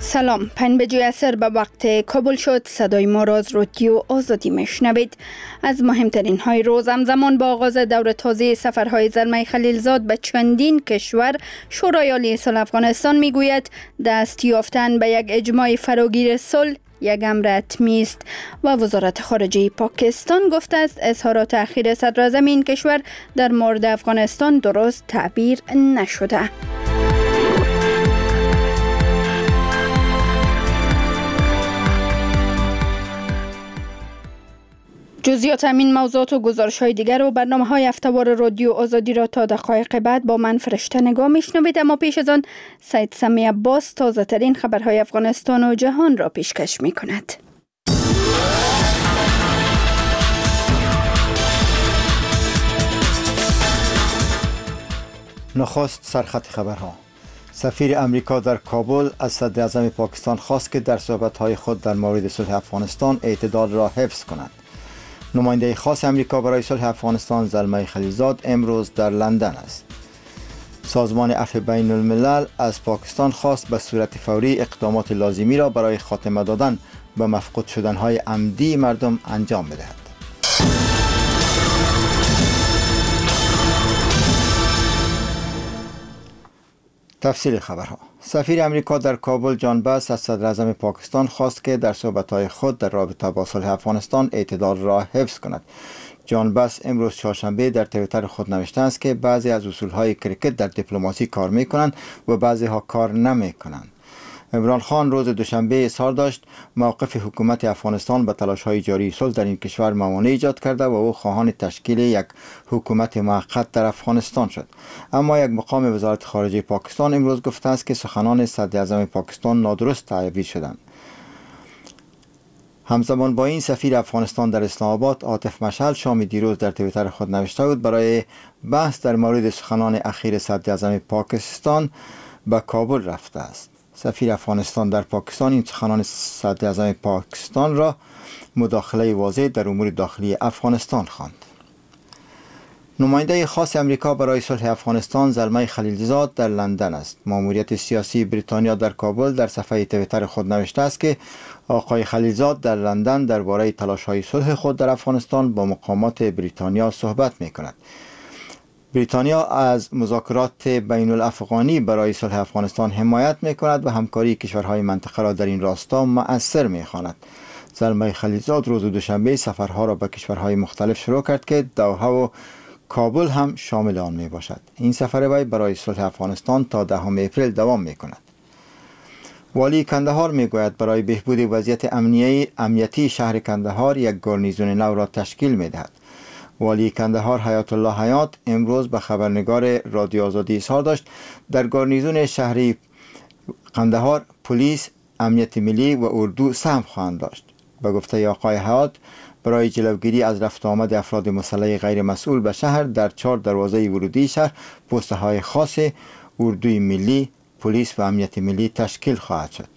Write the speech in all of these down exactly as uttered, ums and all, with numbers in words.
سلام، پنج بجه عصر به وقت کابل شد. صدای ما را از رادیو آزادی میشنوید. از مهمترین های روز همزمان با آغاز دور تازه سفرهای زلمه خلیلزاد به چندین کشور، شورای عالی صلح افغانستان میگوید دست یافتن به یک اجماع فراگیر صلح یک امر حتمی است و وزارت خارجه پاکستان گفته است اظهارات اخیر صدر اعظم این کشور در مورد افغانستان درست تعبیر نشده. جزئیات همین موضوعات و گزارش های دیگر و برنامه های هفته‌وار رادیو آزادی را تا دقایق بعد با من فرشته نگاه میشنوید. اما پیش از آن سید سمی عباس تازه ترین خبرهای افغانستان و جهان را پیشکش می کند. نخست سرخط خبرها. سفیر امریکا در کابل از صدر اعظم پاکستان خواست که در صحبت‌های خود در مورد صلح افغانستان اعتدال را حفظ کند. نماینده خاص امریکا برای صلح افغانستان زلمه خلیلزاد امروز در لندن است. سازمان عفو بین الملل از پاکستان خواست به صورت فوری اقدامات لازمی را برای خاتمه دادن به مفقود شدنهای عمدی مردم انجام بدهد. تفصیل خبرها. سفیر امریکا در کابل جان بس از صدر اعظم پاکستان خواست که در صحبت‌های خود در رابطه با صلح افغانستان اعتدال را حفظ کند. جان بس امروز چهارشنبه در توییتر خود نوشته است که بعضی از اصولهای کریکت در دیپلماسی کار می‌کنند و بعضی ها کار نمی‌کنند. عمران خان روز دوشنبه اظهار داشت موقف حکومت افغانستان به تلاش‌های جاری صلح در این کشور موانع ایجاد کرده و او خواهان تشکیل یک حکومت موقت در افغانستان شد. اما یک مقام وزارت خارجه پاکستان امروز گفته است که سخنان صدر اعظم پاکستان نادرست تعبیر شدند. همزمان با این سفیر افغانستان در اسلام آباد عاطف مشعل شام دیروز در توییتر خود نوشته بود برای بحث در مورد سخنان اخیر صدر اعظم پاکستان به کابل رفته است. سفیر افغانستان در پاکستان این سخنان صدر اعظم پاکستان را مداخله واضح در امور داخلی افغانستان خواند. نماینده خاص امریکا برای صلح افغانستان زلمه خلیلزاد در لندن است. ماموریت سیاسی بریتانیا در کابل در صفحه توییتر خود نوشته است که آقای خلیلزاد در لندن درباره تلاش‌های صلح خود در افغانستان با مقامات بریتانیا صحبت می‌کند. بریتانیا از مذاکرات بین الافغانی برای صلح افغانستان حمایت می‌کند و همکاری کشورهای منطقه را در این راستا مؤثر می‌خواند. زلمه خلیلزاد روز دوشنبه سفرها را به کشورهای مختلف شروع کرد که دوحه و کابل هم شامل آن می باشد. این سفر وی برای صلح افغانستان تا دهم اپریل دوام می کند. والی کندهار می گوید برای بهبود وضعیت امنیتی امنیتی شهر کندهار یک گارنیزون نو را تشکیل می دهد. والی کندهار حیات الله حیات امروز به خبرنگار رادیو آزادی اظهار داشت در گارنیزون شهری کندهار پلیس، امنیت ملی و اردو سهم خواهند داشت. به گفته آقای حیات برای جلوگیری از رفت آمد افراد مسلح غیر مسئول به شهر در چهار دروازه ورودی شهر پست های خاص اردوی ملی، پلیس و امنیت ملی تشکیل خواهد شد.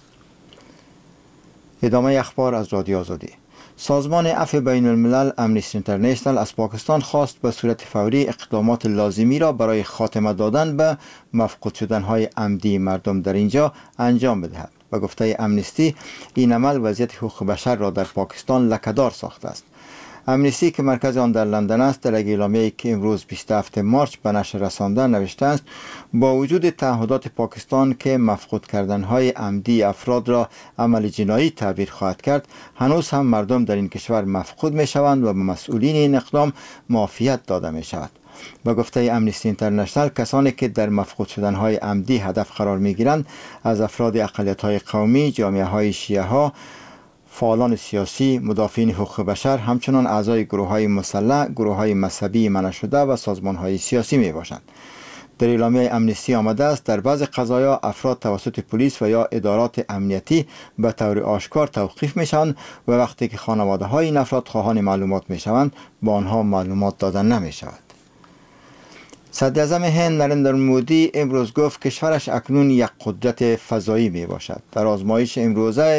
ادامه اخبار از رادیو آزادی. سازمان عفو بین الملل امنیستی اینترنشنال از پاکستان خواست به صورت فوری اقدامات لازمی را برای خاتمه دادن به مفقود شدنهای عمدی مردم در اینجا انجام بدهد. به گفته امنیستی این عمل وضعیت حقوق بشر را در پاکستان لکه‌دار ساخته است. امنیستی که مرکز آن در لندن است در اعلامیه‌ای که امروز بیست و هفتم مارس به نشر رسانده نوشته است با وجود تعهدات پاکستان که مفقود کردنهای عمدی افراد را عمل جنایی تعبیر خواهد کرد، هنوز هم مردم در این کشور مفقود می شوند و به مسئولین این اقدام معافیت داده می شود. با گفته امنیستی اینترنشنال کسانی که در مفقود شدنهای عمدی هدف قرار می گیرند از افراد اقلیت‌های قومی، جامعه‌های شیعه ها، فعالان سیاسی، مدافعین حقوق بشر، همچنان اعضای گروه‌های مسلح، گروه‌های مذهبی منع شده و سازمان‌های سیاسی می باشند. در اعلامیه امنیستی آمده است در بعض قضایا افراد توسط پلیس و یا ادارات امنیتی به طور آشکار توقیف می شوند و وقتی که خانواده‌های این افراد خواهان معلومات می شوند با آنها معلومات داده نمی شود. صدر اعظم هند نریندر مودی امروز گفت کشورش اکنون یک قدرت فضایی می باشد. در آزمایش امروزه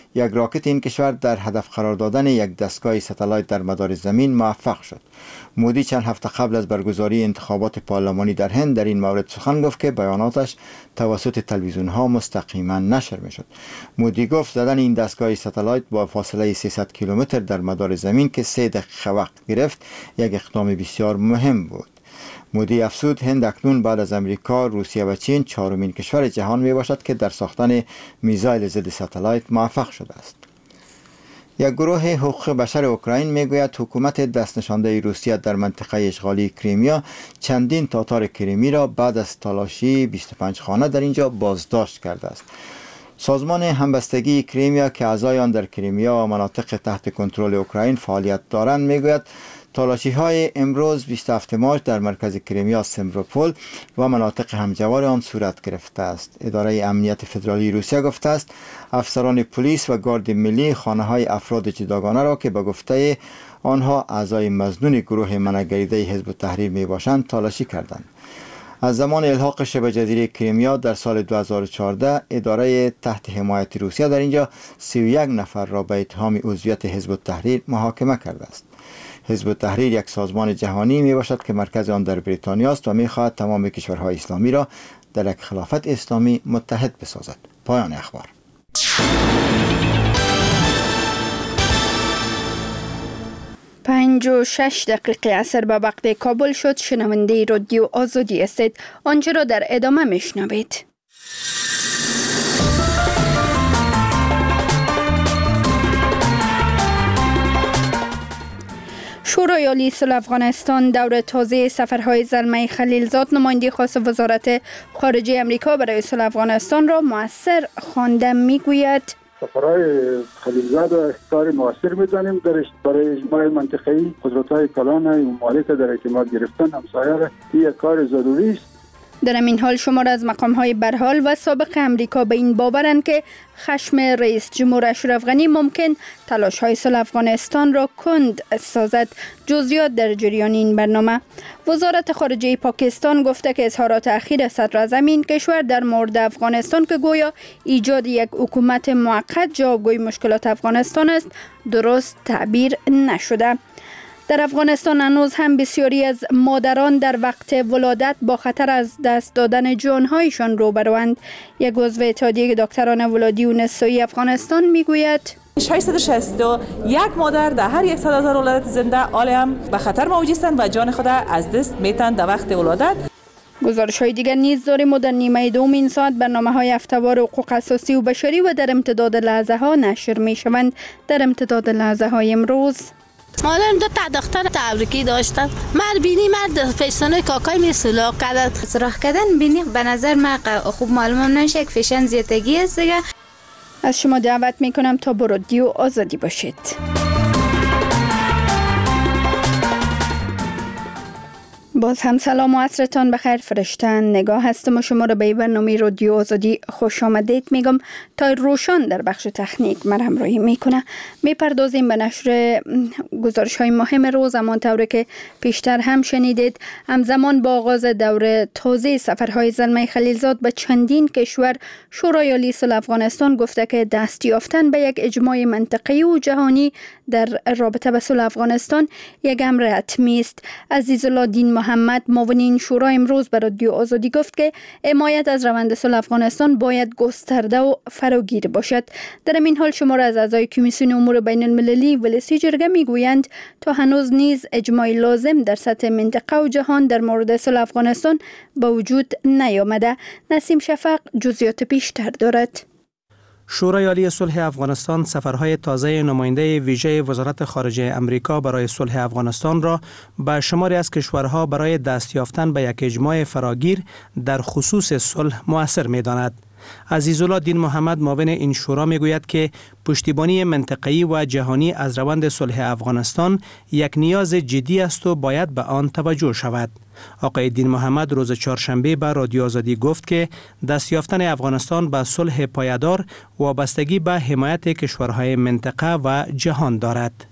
یک راکت این کشور در هدف قرار دادن یک دستگاه ستلایت در مدار زمین موفق شد. مودی چند هفته قبل از برگزاری انتخابات پارلمانی در هند در این مورد سخن گفت که بیاناتش توسط تلویزیون ها مستقیما نشر می شد. مودی گفت زدن این دستگاه ستلایت با فاصله سیصد کیلومتر در مدار زمین که سه دقیقه وقت گرفت یک اقدام بسیار مهم بود. مودی افزود هند اکنون بعد از امریکا، روسیه و چین چهارمین کشور جهان می باشد که در ساختن میزایل ضد ستلایت موفق شده است. یک گروه حقوق بشر اوکراین میگوید حکومت دست نشانده روسیه در منطقه اشغالی کریمیا چندین تاتار کریمی را بعد از تالاشی بیست و پنج خانه در اینجا بازداشت کرده است. سازمان همبستگی کریمیا که اعضای آن در کریمیا و مناطق تحت کنترل اوکراین فعالیت دارند میگوید تالاشی های امروز بیست و هفتم مارس در مرکز کریمیا، سیمفروپول و مناطق همجوار آن صورت گرفته است. اداره امنیت فدرالی روسیه گفته است افسران پلیس و گارد ملی خانه های افراد جداگانه را که به گفته آنها اعضای مظنون گروه منع‌گریده حزب التحریر می باشند تالاشی کردند. از زمان الحاق شبه جزیره کریمیا در سال دو هزار و چهارده اداره تحت حمایت روسیه در اینجا سی و یک نفر را به اتهام عضویت حزب التحریر محاکمه کرده است. حزب التحریر یک سازمان جهانی می باشد که مرکز آن در بریتانیا است و می خواهد تمام کشورهای اسلامی را در یک خلافت اسلامی متحد بسازد. پایان اخبار. پنج و شش دقیقه عصر به وقت کابل شد. شنونده رادیو آزادی هستید. آنچه را در ادامه میشنوید. شورای عالی صلح افغانستان دور تازه سفرهای زلمه خلیلزاد نماینده خاص وزارت خارجه امریکا برای صلح افغانستان را مؤثر خوانده. میگوید سفرهای خلیلزاد را کار مؤثر می‌دانیم درش برای اجماع منطقه‌ای قدرت‌های کلان ممالک در اعتماد گرفتن همسایه را یک کار ضروری است. در این حال شمار از مقام‌های برحال و سابق امریکا به این باورند که خشم رئیس جمهور اشرف غنی ممکن تلاش‌های صلح افغانستان را کند سازد. جزئیات در جریان این برنامه. وزارت خارجه پاکستان گفته که اظهارات اخیر صدراعظم این کشور در مورد افغانستان که گویا ایجاد یک حکومت موقت جوابگوی مشکلات افغانستان است درست تعبیر نشده. در افغانستان هنوز هم بسیاری از مادران در وقت ولادت با خطر از دست دادن جانهایشان روبروند. یک عضو اتحادیه دکتران ولادی و نسایی افغانستان میگوید ششصد و شصت و یک مادر در هر صد هزار ولادت زنده عالم به خطر موجود هستند و جان خود از دست میتند در وقت ولادت. گزارش های دیگر نیز داریم و در نیمه دوم این ساعت برنامه های هفته‌وار حقوق اساسی و بشری و در امتداد لحظه ها نشر می شوند. در امتداد لحظه های امروز مادرم دو تا دختر تبریکی داشتن. مرد بینی مرد پیشانه کاکای می سلاق کرد. سراخ کردن بینی به نظر من خوب معلوم نمیشه که فیشن زیادگی است دیگه. از شما دعوت می کنم تا با رادیو آزادی باشید. باز هم سلام و عصرتان بخیر. فرشتن نگاه هستم و شما را به برنامه رادیو آزادی خوش آمدید میگم. تا روشان در بخش تکنیک من همراهی میکنه. میپردازیم به نشر گزارش های مهم روز. همانطور که پیشتر هم شنیدید همزمان با آغاز دور تازه سفرهای زلمه خلیلزاد به چندین کشور، شورای عالی صلح افغانستان گفته که دست یافتن به یک اجماع منطقه‌ای و جهانی در رابطه با صلح افغانستان یک امر حتمی است. عزیزالله دین محمد معاون این شورا امروز به رادیو آزادی گفت که حمایت از روند صلح افغانستان باید گسترده و فراگیر باشد. در این حال شمار از اعضای کمیسیون امور بین المللی ولسی جرگه میگویند تا هنوز نیز اجماع لازم در سطح منطقه و جهان در مورد صلح افغانستان به وجود نیامده. نسیم شفق جزئیات بیشتر دارد. شورای عالی صلح افغانستان سفرهای تازه نماینده ویژه وزارت خارجه امریکا برای صلح افغانستان را به شماری از کشورها برای دست یافتن به یک اجماع فراگیر در خصوص صلح مؤثر می‌داند. عزیزالله دین محمد معاون این شورا میگوید که پشتیبانی منطقه‌ای و جهانی از روند صلح افغانستان یک نیاز جدی است و باید به آن توجه شود. آقای دین محمد روز چهارشنبه به رادیو آزادی گفت که دست یافتن افغانستان به صلح پایدار وابستگی به حمایت کشورهای منطقه و جهان دارد.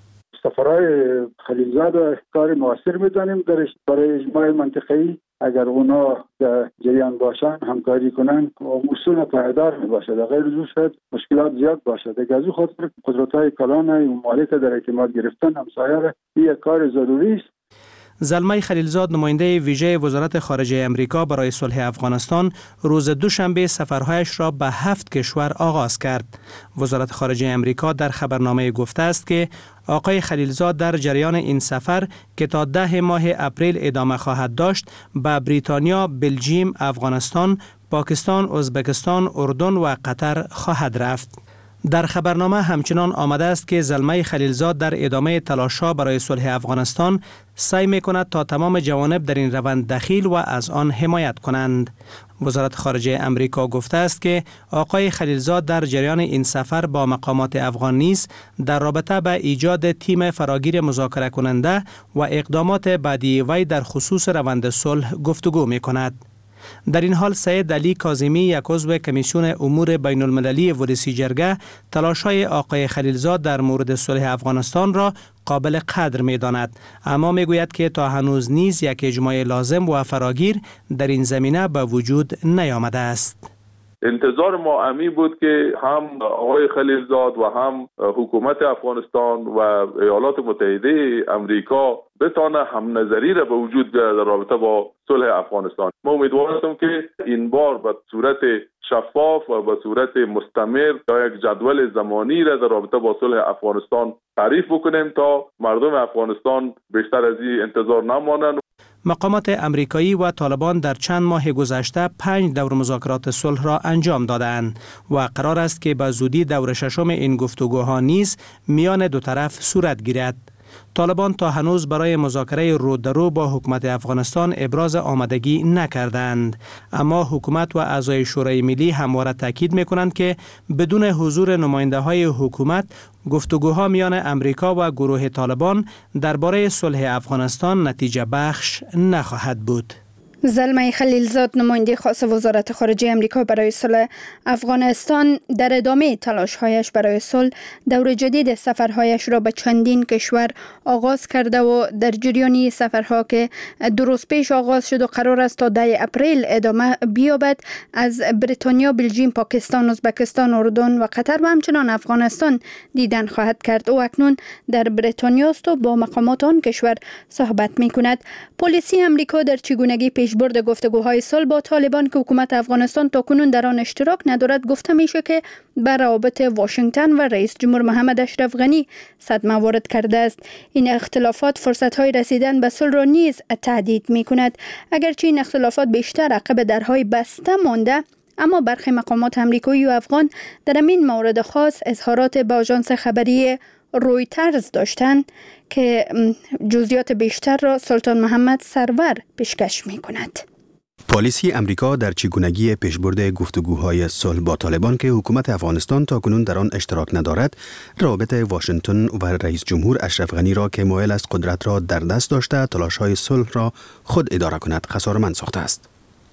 سفرهای خلیلزاد را کار موثر می‌دانیم درش برای اجماع منطقه‌ای. اگر اونا در جریان باشن همکاری کنن اصول پایدار باشد، غیر از شاید مشکلات زیاد باشد. اگر از او خاطر قدرت‌های کلان و ممالک در اعتماد گرفتن همسایه یک کار ضروری است. زلمه خلیلزاد نماینده ویژه وزارت خارجه امریکا برای صلح افغانستان روز دوشنبه سفرهایش را به هفت کشور آغاز کرد. وزارت خارجه امریکا در خبرنامه گفته است که آقای خلیلزاد در جریان این سفر که تا ده ماه اپریل ادامه خواهد داشت به بریتانیا، بلژیم، افغانستان، پاکستان، ازبکستان، اردن و قطر خواهد رفت. در خبرنامه همچنان آمده است که زلمه خلیلزاد در ادامه تلاش‌ها برای صلح افغانستان سعی می‌کند تا تمام جوانب در این روند دخیل و از آن حمایت کنند. وزارت خارجه امریکا گفته است که آقای خلیلزاد در جریان این سفر با مقامات افغان نیز در رابطه به ایجاد تیم فراگیر مذاکره کننده و اقدامات بعدی وی در خصوص روند صلح گفتگو می‌کند. در این حال سید علی کاظمی یک عضو کمیسیون امور بین المللی ورسی جرگه تلاش‌های آقای خلیلزاد در مورد صلح افغانستان را قابل قدر می داند، اما می گوید که تا هنوز نیز یک اجماع لازم و فراگیر در این زمینه به وجود نیامده است. انتظار ما امی بود که هم آقای خلیلزاد و هم حکومت افغانستان و ایالات متحده امریکا بتانه هم نظری را به وجود بیاره در رابطه با صلح افغانستان. ما امیدوار هستم که این بار به صورت شفاف و به صورت مستمر یک جدول زمانی را در رابطه با صلح افغانستان تعریف بکنیم تا مردم افغانستان بیشتر از این انتظار نمانند. مقامات امریکایی و طالبان در چند ماه گذشته پنج دور مذاکرات صلح را انجام دادند و قرار است که به زودی دور ششم این گفتگوها نیز میان دو طرف صورت گیرد. طالبان تا هنوز برای مذاکره رو در رو با حکومت افغانستان ابراز آمادگی نکردند، اما حکومت و اعضای شورای ملی همواره تاکید می‌کنند که بدون حضور نماینده های حکومت گفتگوها میان امریکا و گروه طالبان درباره صلح افغانستان نتیجه بخش نخواهد بود. زلمه خلیلزاد نماینده خاص وزارت خارجه امریکا برای صلح افغانستان در ادامه تلاش‌هایش برای صلح دور جدید سفرهایش را به چندین کشور آغاز کرده و در جریان سفرها که دو روز پیش آغاز شد و قرار است تا ده اپریل ادامه بیابد از بریتانیا، بلژیم، پاکستان، ازبکستان، اردن و قطر و همچنان افغانستان دیدن خواهد کرد. او اکنون در بریتانیا است و با مقامات آن کشور صحبت می‌کند. پلیسی امریکا در چگونگی پیشبرد گفتگوهای صلح با طالبان که حکومت افغانستان تاکنون در آن اشتراک ندارد گفته میشه که بر روابط واشنگتن و رئیس جمهور محمد اشرف غنی صدمه وارد کرده است. این اختلافات فرصت‌های رسیدن به صلح را نیز تهدید می‌کند. اگرچه این اختلافات بیشتر عقب درهای بسته مانده، اما برخی مقامات امریکایی و افغان در این مورد خاص اظهارات با آژانس خبری رویترز داشتند که جزئیات بیشتر را سلطان محمد سرور پیشکش می کند. پالیسی امریکا در چگونگی پیشبرد گفتگوهای صلح با طالبان که حکومت افغانستان تاکنون در آن اشتراک ندارد، روابط واشنگتن و رئیس جمهور اشرف غنی را که مایل است قدرت را در دست داشته تلاش‌های صلح را خود اداره کند خسارمند ساخته است.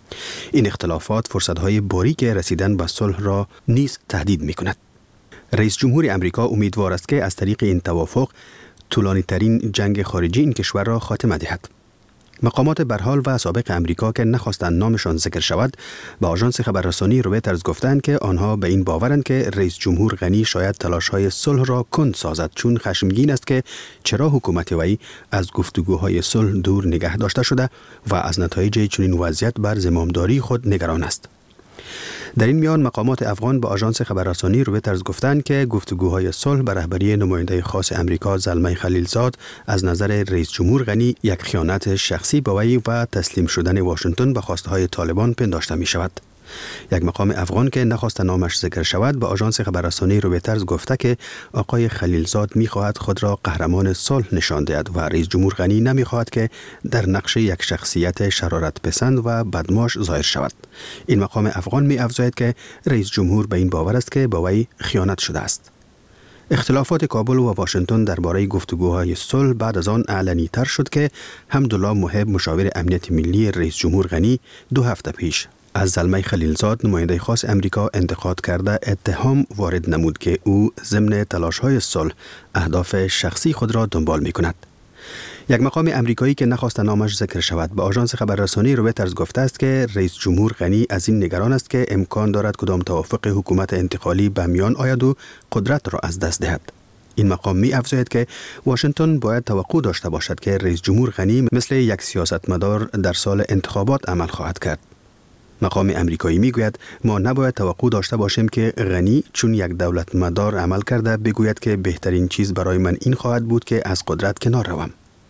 این اختلافات فرصت‌های باریک رسیدن به صلح را نیز تهدید می‌کند. رئیس جمهور امریکا امیدوار است که از طریق این توافق طولانی ترین جنگ خارجی این کشور را خاتمه دهد. مقامات برحال و سابق امریکا که نخواستند نامشان ذکر شود به آژانس خبررسانی رویترز گفتند که آنها به این باورند که رئیس جمهور غنی شاید تلاش‌های صلح را کند سازد، چون خشمگین است که چرا حکومت وی از گفتگوهای صلح دور نگه داشته شده و از نتایج چنین وضعیت بر زمامداری خود نگران است. در این میان مقامات افغان به آژانس خبررسانی رویترز گفتند که گفتگوهای صلح به رهبری نماینده خاص امریکا زلمه خلیلزاد از نظر رئیس جمهور غنی یک خیانت شخصی به وی و تسلیم شدن واشنگتن به خواستهای طالبان پنداشته می شود. یک مقام افغان که نخواست نامش ذکر شود به آژانس خبررسانی رویترز گفته که آقای خلیلزاد می‌خواهد خود را قهرمان صلح نشان دهد و رئیس جمهور غنی نمی‌خواهد که در نقش یک شخصیت شرارت پسند و بدماش ظاهر شود. این مقام افغان می‌افزاید که رئیس جمهور به این باور است که با وی خیانت شده است. اختلافات کابل و واشنگتن درباره گفتگوهای صلح بعد از آن علنی تر شد که حمدالله محب مشاور امنیت ملی رئیس جمهور غنی دو هفته پیش از زلمه خلیلزاد نماینده خاص امریکا انتقاد کرده اتهام وارد نمود که او ضمن تلاش‌های صلح اهداف شخصی خود را دنبال می‌کند. یک مقام امریکایی که نخواست نامش ذکر شود به آژانس خبررسانی رویترز گفته است که رئیس جمهور غنی از این نگران است که امکان دارد کدام توافق حکومت انتقالی به میان آید و قدرت را از دست دهد. این مقام می افزاید که واشنگتن باید توقع داشته باشد که رئیس جمهور غنی مثل یک سیاستمدار در سال انتخابات عمل خواهد کرد. مقام امریکایی می گوید ما نباید توقع داشته باشیم که غنی چون یک دولتمدار عمل کرده بگوید که بهترین چیز برای من این خواهد بود که از قدرت کنار روم.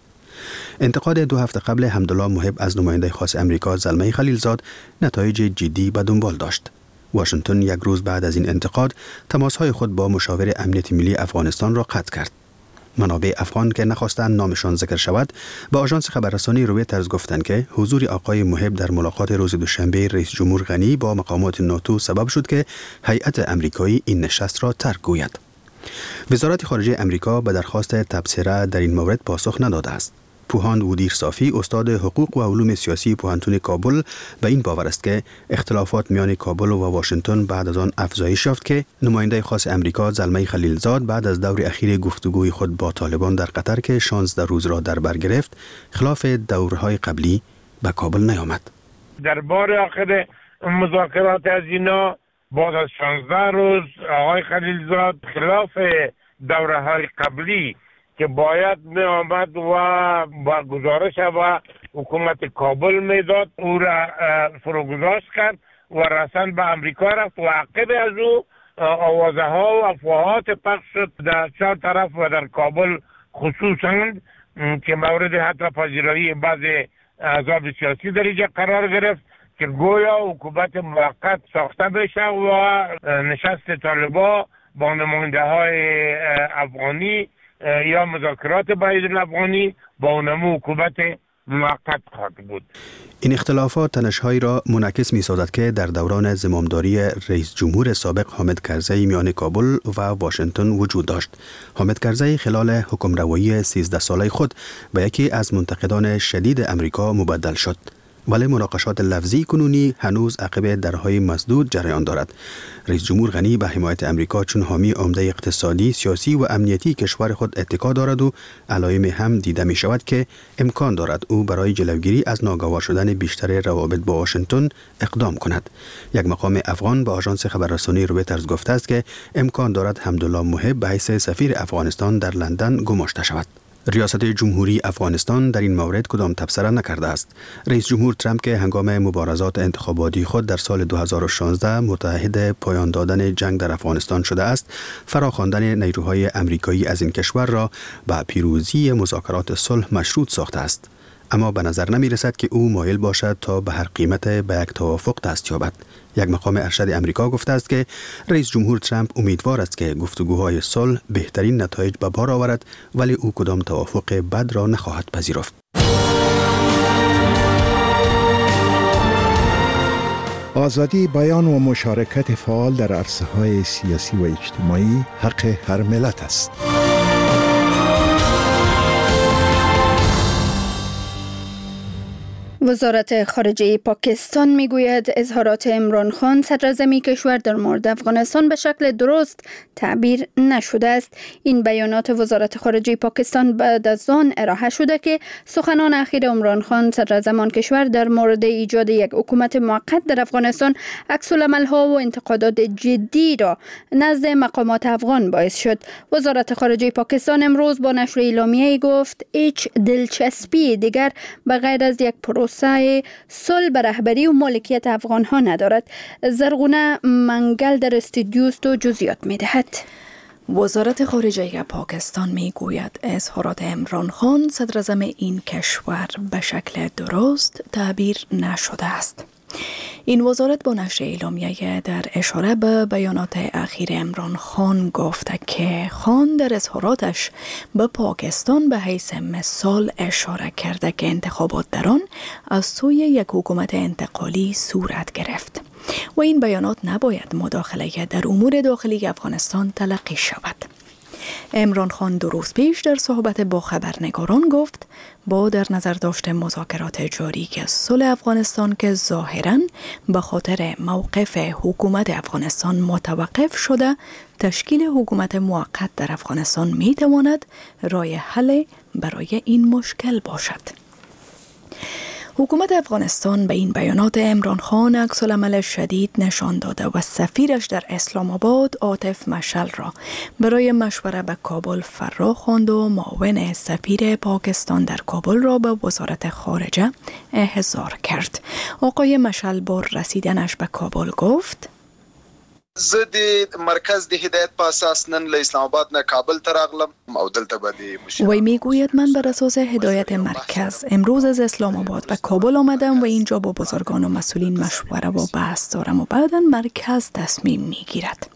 انتقاد دو هفته قبل حمدالله محب از نماینده خاص امریکا زلمه خلیلزاد نتایج جدی به دنبال داشت. واشنگتن یک روز بعد از این انتقاد تماس‌های خود با مشاور امنیت ملی افغانستان را قطع کرد. منابع افغان که نخواستند نامشان ذکر شود به آژانس خبررسانی رویترز گفتند که حضور آقای محب در ملاقات روز دوشنبه رئیس جمهور غنی با مقامات ناتو سبب شد که هیئت امریکایی این نشست را ترک گوید. وزارت خارجه امریکا به درخواست تبصره در این مورد پاسخ نداده است. پوهاند ودیر صافی استاد حقوق و علوم سیاسی پوهنتون کابل به این باور است که اختلافات میان کابل و واشنگتن بعد از آن افزایش یافت که نماینده خاص امریکا زلمه خلیلزاد بعد از دور اخیر گفتگوی خود با طالبان در قطر که شانزده روز را در بر گرفت خلاف دورهای قبلی به کابل نیامد. در بار آخر مذاکرات از اینا بعد از شانزده روز آقای خلیلزاد خلاف دورهای قبلی که باید می آمد و با گزارش و حکومت کابل می داد او را فروگذاشت کرد و رسن به امریکا رفت و عقب از او آوازه ها و افواهات پخش شد در چهار طرف و در کابل خصوصا که مورد حتی پذیرایی بعض احزاب سیاسی در اینجا قرار گرفت که گویا حکومت موقت ساخته بشه و نشست طالبا با نماینده های افغانی یا مذاکرات بین افغانی با نمو حکومت موقت خواهد بود. این اختلافات تنش‌هایی را منعکس می‌سازد که در دوران زمامداری رئیس جمهور سابق حامد کرزی میان کابل و واشنگتن وجود داشت. حامد کرزی خلال حکمروایی سیزده ساله خود به یکی از منتقدان شدید امریکا مبدل شد. ولی مناقشات لفظی کنونی هنوز عقب درهای مسدود جریان دارد. رئیس جمهور غنی به حمایت امریکا چون حامی عمده اقتصادی، سیاسی و امنیتی کشور خود اتکا دارد و علائم هم دیده می شود که امکان دارد او برای جلوگیری از ناگوار شدن بیشتر روابط با واشنگتن اقدام کند. یک مقام افغان به آژانس خبررسانی رویترز گفته است که امکان دارد حمدالله محب به حیث سفیر افغانستان در لندن گماشته شود. ریاست جمهوری افغانستان در این مورد کدام تبصره نکرده است. رئیس جمهور ترامپ که هنگام مبارزات انتخاباتی خود در سال دو هزار و شانزده متعهد پایان دادن جنگ در افغانستان شده است، فراخواندن نیروهای امریکایی از این کشور را به پیروزی مذاکرات صلح مشروط ساخته است. اما به نظر نمی رسد که او مایل باشد تا به هر قیمت به یک توافق دست یابد. یک مقام ارشد امریکا گفته است که رئیس جمهور ترامپ امیدوار است که گفتگوهای صلح بهترین نتایج به بار آورد، ولی او کدام توافق بد را نخواهد پذیرفت. آزادی بیان و مشارکت فعال در عرصه‌های سیاسی و اجتماعی حق هر ملت است. وزارت خارجه پاکستان میگوید اظهارات عمران خان صدراعظم کشور در مورد افغانستان به شکل درست تعبیر نشده است. این بیانات وزارت خارجه پاکستان بعد از آن ارائه شده که سخنان اخیر عمران خان صدراعظم آن کشور در مورد ایجاد یک حکومت موقت در افغانستان عکس‌العمل‌ها و انتقادات جدی را نزد مقامات افغان باعث شد. وزارت خارجه پاکستان امروز با نشر اعلامیه‌ای گفت هیچ دلچسپی دیگر به غیر از یک پروسه صلح به رهبری و مالکیت افغان ها ندارد. زرغونه منگل در استودیو است و جزئیات می دهد. وزارت خارجه پاکستان می گوید اظهارات عمران خان صدراعظم این کشور به شکل درست تعبیر نشده است. این وزارت با نشر اعلامیه در اشاره به بیانات اخیر عمران خان گفته که خان در اظهاراتش به پاکستان به حیث مثال اشاره کرده که انتخابات در آن از سوی یک حکومت انتقالی صورت گرفت و این بیانات نباید مداخله در امور داخلی افغانستان تلقی شود. عمران خان دو روز پیش در صحبت با خبرنگاران گفت با در نظر داشت مذاکرات جاری که صلح افغانستان که ظاهراً به خاطر موقف حکومت افغانستان متوقف شده، تشکیل حکومت موقت در افغانستان می تواند راه حل برای این مشکل باشد. حکومت افغانستان به این بیانات عمران خان عکس‌العمل شدید نشان داده و سفیرش در اسلام آباد عاطف مشعل را برای مشوره به کابل فرا خواند و معاون سفیر پاکستان در کابل را به وزارت خارجه احضار کرد. آقای مشعل با رسیدنش به کابل گفت: زه د مرکز د هدایت په اساس نن له اسلام آباد نه کابل ته راغلم او دلته به د مشیر. وی میگوید من بر اساس هدایت مرکز امروز از اسلام آباد به کابل آمدم و اینجا با بزرگان و مسئولین مشوره و بحث دارم و بعدا مرکز تصمیم میگیرد.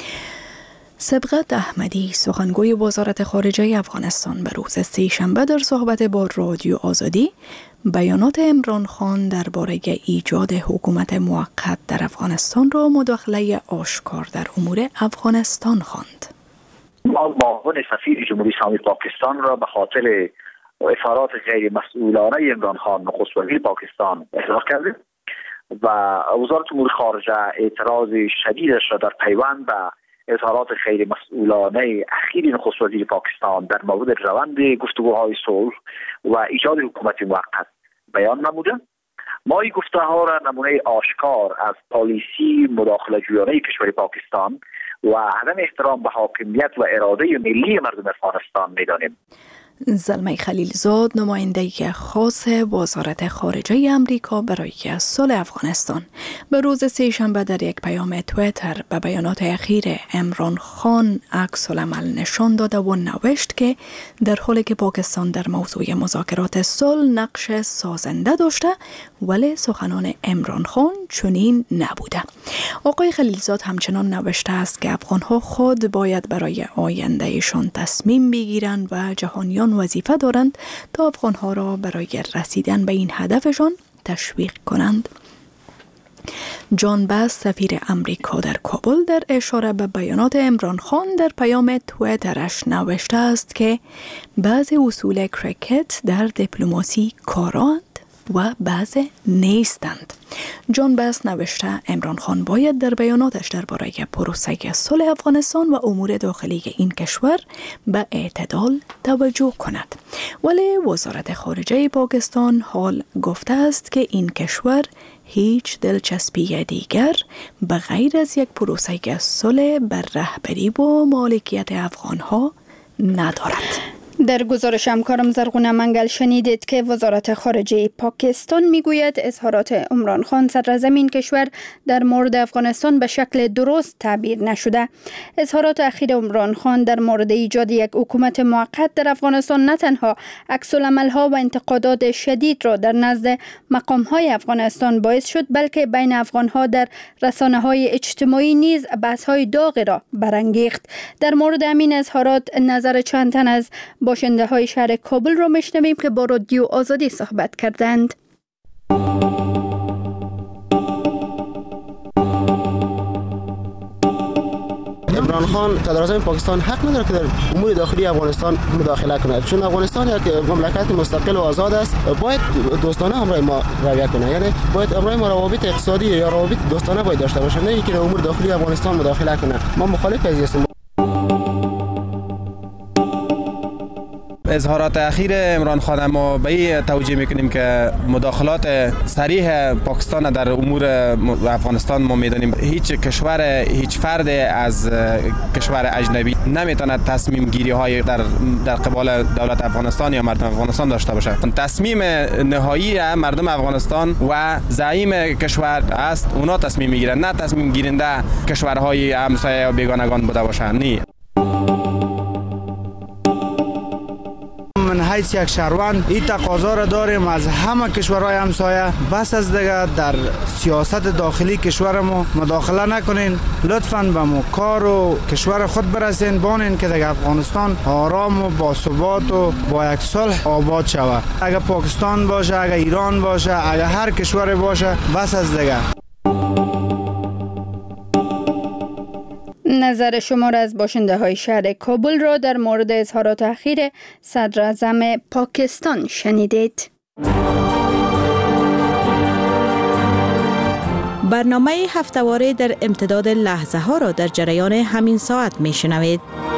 سبقت احمدی سخنگوی وزارت خارجه افغانستان به روز سه‌شنبه در صحبت با رادیو آزادی بیانات عمران خان درباره ایجاد حکومت موقت در افغانستان را مداخله آشکار در امور افغانستان خواند. معاون سفیر جمهوری اسلامی پاکستان را به خاطر اظهارات غیر مسئولانه عمران خان نخست وزیر پاکستان احضار کردیم و وزارت امور خارجه اعتراض شدیدش را در پیوند به اظهارات غیر مسئولانه اخیر نخست وزیر پاکستان در مورد روند گفتگوهای صلح و ایجاد حکومت موقت بیان نموده. ما این گفته‌ها را نمونه آشکار از پالیسی مداخله جویانه کشور پاکستان و عدم احترام به حاکمیت و اراده ملی مردم افغانستان می‌دانیم. زلمه خلیلزاد نماینده خاص وزارت خارجه امریکا برای صلح افغانستان به روز سه‌شنبه در یک پیام توییتر به بیانات اخیر عمران خان عکس‌العمل نشان داده و نوشت که در حالی که پاکستان در موضوع مذاکرات صلح نقش سازنده داشته، ولی سخنان عمران خان چنین نبوده. آقای خلیلزاد همچنان نوشته است که افغان‌ها خود باید برای آیندهشان تصمیم بگیرند و جهانیان وظیفه دارند تا افغان‌ها را برای رسیدن به این هدفشان تشویق کنند. جان باس سفیر امریکا در کابل در اشاره به بیانات عمران خان در پیام توییترش نوشته است که بعضی اصول کریکت در دیپلماسی کارند و بعض نیستند. جان باس نوشته عمران خان باید در بیاناتش درباره پروسه صلح افغانستان و امور داخلی این کشور به اعتدال توجه کند. ولی وزارت خارجه پاکستان حال گفته است که این کشور هیچ دلچسپی دیگر به غیر از یک پروسه صلح بر رهبری و مالکیت افغانها ندارد. در گزارش همکارم زرغونه منگل شنیدید که وزارت خارجه پاکستان میگوید اظهارات عمران خان صدر زمین کشور در مورد افغانستان به شکل درست تعبیر نشده. اظهارات اخیر عمران خان در مورد ایجاد یک حکومت موقت در افغانستان نه تنها عکس‌العمل‌ها و انتقادات شدید را در نزد مقام‌های افغانستان باعث شد، بلکه بین افغان‌ها در رسانه‌های اجتماعی نیز بحث‌های داغی را برانگیخت. در مورد همین اظهارات نظر چند تن از باشنده های شهر کابل را میشنویم که با رادیو آزادی صحبت کردند. عمران خان صدراعظم پاکستان حق نداره که در امور داخلی افغانستان مداخله کند، چون افغانستان یک مملکت مستقل و آزاد است. باید دوستانه همراه ما رویه کنه، یعنی باید همراه ما روابط اقتصادی یا روابط دوستانه باید داشته باشه، نه اینکه در امور داخلی افغانستان مداخله کنه. ما مخالف از هستیم. اظهارات اخیر عمران خان ما به این توجیه میکنیم که مداخلات صریح پاکستان در امور افغانستان ما میدانیم هیچ کشور، هیچ فرد از کشور اجنبی نمیتونه تصمیم گیری های در در قبال دولت افغانستان یا مردم افغانستان داشته باشه. تصمیم نهایی مردم افغانستان و زعیم کشور است، اونا تصمیم میگیرن، نه تصمیم گیرنده کشورهای همسایه یا بیگانگان بوده باشن. نه، من حیث یک شهروند این تقاضا را داریم از همه کشورهای همسایه، بس از دیگه در سیاست داخلی کشورمو مداخله نکنین، لطفاً به مو کار و کشور خود برسین، بانین که دیگه افغانستان آرام و با ثبات و با یک صلح آباد شود. اگه پاکستان باشه، اگه ایران باشه، اگه هر کشور باشه، بس از دیگه. نظر شما را از باشنده های شهر کابل را در مورد اظهارات اخیر صدر اعظم پاکستان شنیدید. برنامه هفته‌واره در امتداد لحظه ها را در جریان همین ساعت می شنوید.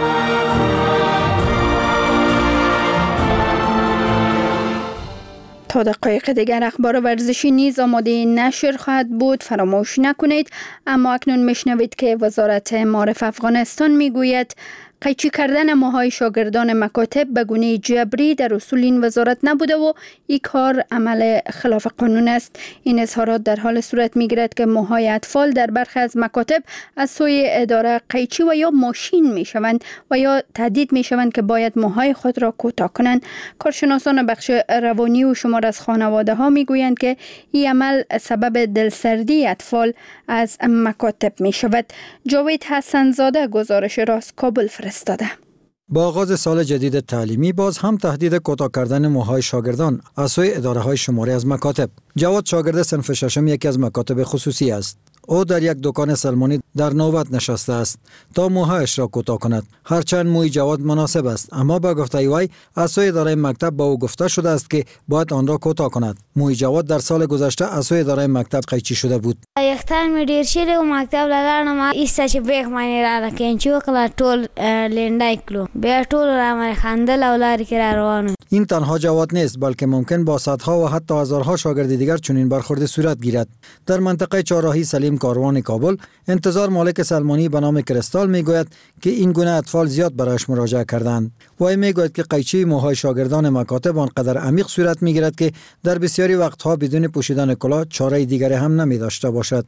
تا دقایق دیگر اخبار ورزشی نیز آماده نشر خواهد بود، فراموش نکنید. اما اکنون میشنوید که وزارت معارف افغانستان میگوید قیچی کردن موهای شاگردان مکاتب به گونه جبری در اصول این وزارت نبوده و این کار عمل خلاف قانون است. این اظهارات در حال صورت میگیرد که موهای اطفال در برخی از مکاتب از سوی اداره قیچی و یا ماشین میشوند و یا تهدید میشوند که باید موهای خود را کوتاه کنند. کارشناسان بخش روانی و شمار از خانواده ها میگویند که این عمل سبب دلسردی اطفال از مکاتب میشود. جاوید حسن زاده گزارش را از کابل فرستاده. با آغاز سال جدید تعلیمی باز هم تهدید کوتاه کردن موهای شاگردان از سوی اداره های شماری از مکاتب. جواد شاگرد صنف ششم یکی از مکاتب خصوصی است. او در یک دکان سلمانی در نوبت نشسته است تا موهایش را کوتاه کند. هرچند موی جواد مناسب است، اما با گفته وی از سوی اداره مکتب با او گفته شده است که باید آن را کوتاه کند. موی جواد در سال گذشته از سوی اداره مکتب قیچی شده بود. یختن می ډیر شي او مکتب لاله ما ایسته چې بیگ مانی را کینچو کلا ټول لندای کلو بیا ټول را مې خندل او لارې کې روانو. این تنها جواد نیست، بلکه ممکن با صدها و حتی هزارها شاگرد دیگر چنین برخورد صورت گیرد. در منطقه چهارراهی سلیم کاروان کابل انتظار مالک سلمانی به نام کریستال میگوید که این گونه اطفال زیاد برایش مراجعه کردند. وی میگوید که قیچی موهای شاگردان مکاتب آنقدر عمیق صورت میگیرد که در بسیاری وقتها بدون پوشیدن کلاه چاره دیگری هم نمی داشته باشد.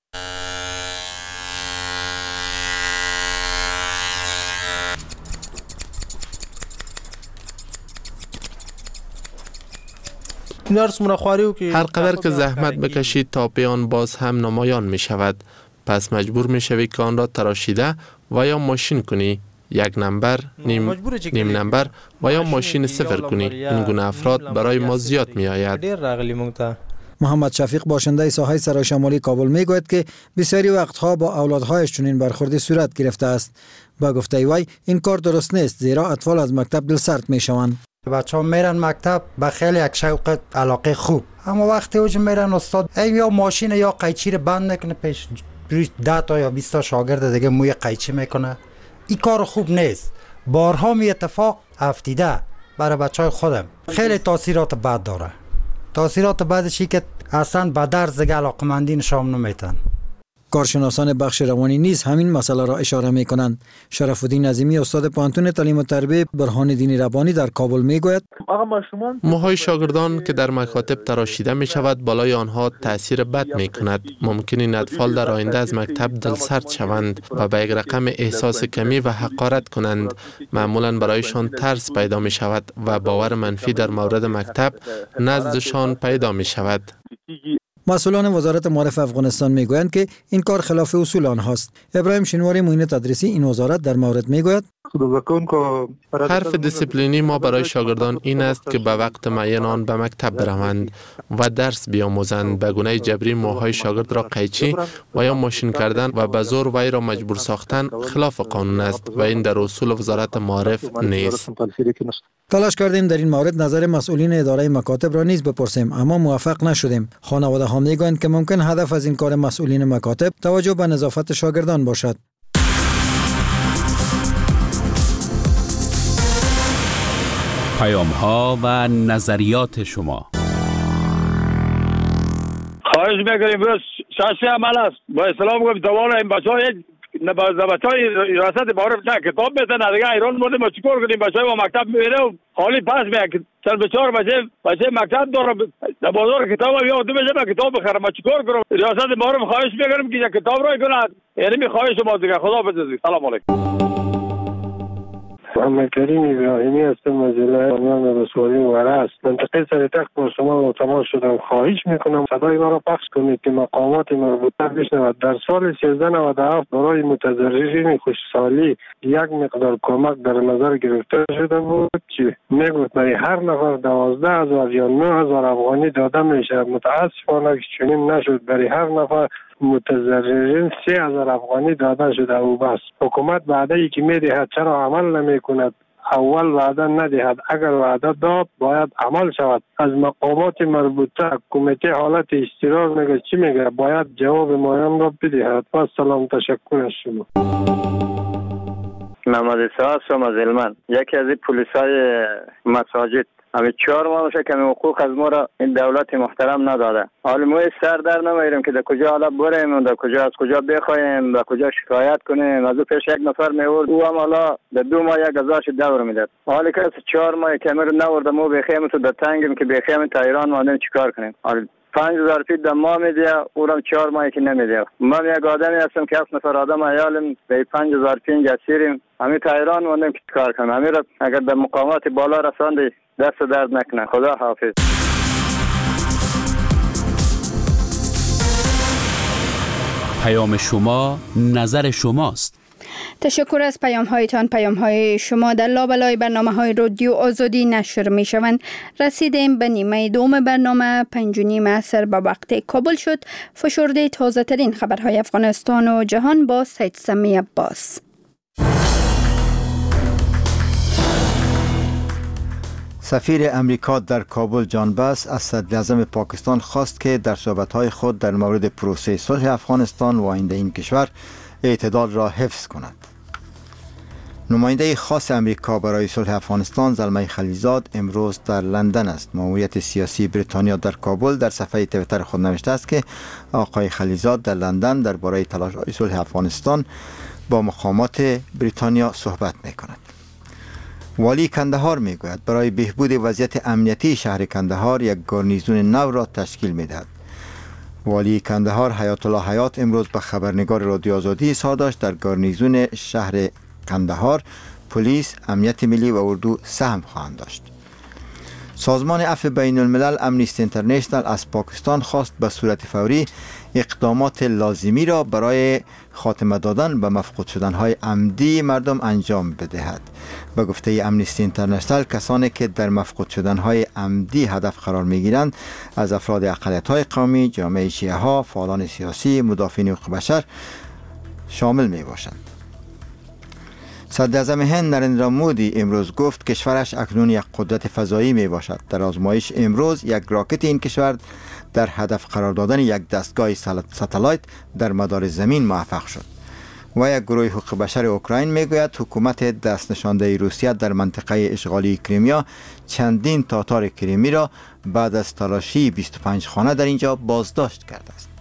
هر قدر که زحمت بکشید تا پیان باز هم نمایان می شود. پس مجبور می شوی که آن را تراشیده و یا ماشین کنی، یک نمبر، نیم, نیم نمبر و یا ماشین صفر کنی. این گونه افراد برای ما زیاد می آید. محمد شفیق باشنده ساحه سرای شمالی کابل میگوید که بسیاری وقتها با اولادهایش چنین برخوردی صورت گرفته است. با گفته وی این کار درست نیست، زیرا اطفال از مکتب دلسرد میشوند. بچه‌ها میرن مکتب به خیلی یک شوق علاقه خوب، اما وقتی اوج میرن استاد ای یا ماشین یا قیچی رو بند میکنه پیش ده تا یا بیست تا شاگرد دیگه موی قیچی میکنه. این کار خوب نیست. بارها می اتفاق افتیده برای بچهای خودم. خیلی تاثیرات بد داره. تاثیرات بعدش که اصلا به درس دیگه علاقمندی نشان نمیتن. کارشناسان بخش روانی نیز همین مسئله را اشاره می کنند. شرف الدین عظیمی استاد پانتون تعلیم و تربیت برهان دینی ربانی در کابل می گوید موهای شاگردان که در مکاتب تراشیده می شود بالای آنها تاثیر بد می کند. ممکن این اطفال در آینده از مکتب دلسرد شوند و به یک رقم احساس کمی و حقارت کنند. معمولا برایشان ترس پیدا می شود و باور منفی در مورد مکتب نزدشان پیدا می شود. مسئولان وزارت معارف افغانستان میگویند که این کار خلاف اصول آنهاست. ابراهیم شینواری معین تدریسی این وزارت در مورد میگوید حرف دیسیپلینی ما برای شاگردان این است که به وقت معین آن به مکتب بروند و درس بیاموزند. به گونه جبری موهای شاگرد را قیچی و یا ماشین کردن و به زور وی را مجبور ساختن خلاف قانون است و این در اصول وزارت معارف نیست. تلاش کردیم در این مورد نظر مسئولین اداره مکاتب را نیز بپرسیم، اما موفق نشدیم. خانواده ها میگویند که ممکن هدف از این کار مسئولین مکاتب توجه به نظافت شاگردان باشد. پیام ها و نظریات شما. خواهش میکنیم بس شاشه عمل است. با اسلام گفت دوال این بچه‌ها بچه‌های ریاست معارف نه کتاب میتن دیگه ایران بوده ما چیکار کنیم؟ بچه‌ها با مکتب میره و حالی پس میاد سر بچه‌ها بچه بچه مکتب داره در بازار کتاب یا دو بچه کتاب بخره ما چیکار کنم؟ ریاست معارف خواهش میکنیم که کتاب را کند. یعنی می خواهش شما دیگه خدا بدید. سلام علیکم. محمد کریم ابراهیمی هستم از ضلع بامیان ولسوالی ورس. منطقه سرتخت با شما تماس شدم. خواهش میکنم صدای ما را پخش کنید که مقامات مربوطه بشنود. در سال سیزده نود و هفت برای متضررین خشکسالی یک مقدار کمک در نظر گرفته شده بود که میگفت برای هر نفر دوازده هزار یا نه هزار افغانی داده میشه. متاسفانه چنین نشد. برای هر نفر متضررین سه هزار افغانی داده شده و بس. حکومت وعده که میدهد چرا عمل نمی کند؟ اول وعده ندهد، اگر وعده داد باید عمل شود. از مقامات مربوطه کمیته حالت اضطرار میگه چی میگه؟ باید جواب مایم را بدهد. و سلام، تشکر از شما. محمد اسحاق هستم از هلمند. یکی از پلیسای مساجد همین چهار ماه میشه که حقوق از ما را این دولت محترم نداده. حالا ما سر در نمیریم که در کجا حالا بریم و در کجا از کجا بخوایم و کجا شکایت کنیم. از او پیش یک نفر میورد، او هم حالا در دو ماه یک هزارش دور میداد. حالا که چهار ماه کمر نورده، ما بخیم تو در تنگیم که بخیم تا ایران ماندیم چیکار کنیم. حالا پنج هزار فیت در ماه میده، او را چهار ماهی که نمیده. من یک آدمی هستم که هفت نفر آدم عیالم به پنج هزار فیت اسیریم. همین تا ایران ماندیم که چیکار کنیم. همین را اگر در مقامات بالا رساندی دست درد نکنه. خدا حافظ. پیام شما، نظر شماست. تشکر از پیام هایتان. پیام های شما در لابلای برنامه های رادیو آزادی نشر می شوند. رسیدیم به نیمه دوم برنامه. پنج و نیم عصر به وقت کابل شد. فشرده تازه ترین خبرهای افغانستان و جهان با سید سمی عباس. سفیر امریکا در کابل جان باس از صدراعظم پاکستان خواست که در صحبت‌های خود در مورد پروسه صلح افغانستان و آینده این کشور اعتدال را حفظ کند. نماینده خاص امریکا برای صلح افغانستان زلمه خلیلزاد امروز در لندن است. ماموریت سیاسی بریتانیا در کابل در صفحه توییتر خود نوشته است که آقای خلیلزاد در لندن درباره تلاش‌های صلح افغانستان با مقامات بریتانیا صحبت می‌کند. والی کندهار میگوید برای بهبود وضعیت امنیتی شهر کندهار یک گارنیزون نو را تشکیل میدهد. والی کندهار حیات الله حیات امروز به خبرنگار رادیو آزادی اظهار داشت در گارنیزون شهر کندهار پلیس، امنیت ملی و اردو سهم خواهند داشت. سازمان عفو بین الملل امنیستی اینترنشنال از پاکستان خواست به صورت فوری اقدامات لازمی را برای خاتمه دادن به مفقود شدنهای عمدی مردم انجام بدهد. به گفته امنیستی اینترنشنال کسانی که در مفقود شدنهای عمدی هدف قرار میگیرند از افراد اقلیت‌های قومی، جامعه شیعه ها، فعالان سیاسی، مدافعین حقوق بشر شامل می باشند. صدراعظم هند نریندرا مودی امروز گفت کشورش اکنون یک قدرت فضایی می باشد. در آزمایش امروز یک راکت این کشور در هدف قرار دادن یک دستگاه ساتلایت در مدار زمین موفق شد. و یک گروه حقوق بشر اوکراین میگوید حکومت دست نشانده روسیه در منطقه اشغالی کریمیا چندین تاتار کریمی را بعد از تلاشی بیست و پنج خانه در اینجا بازداشت کرده است.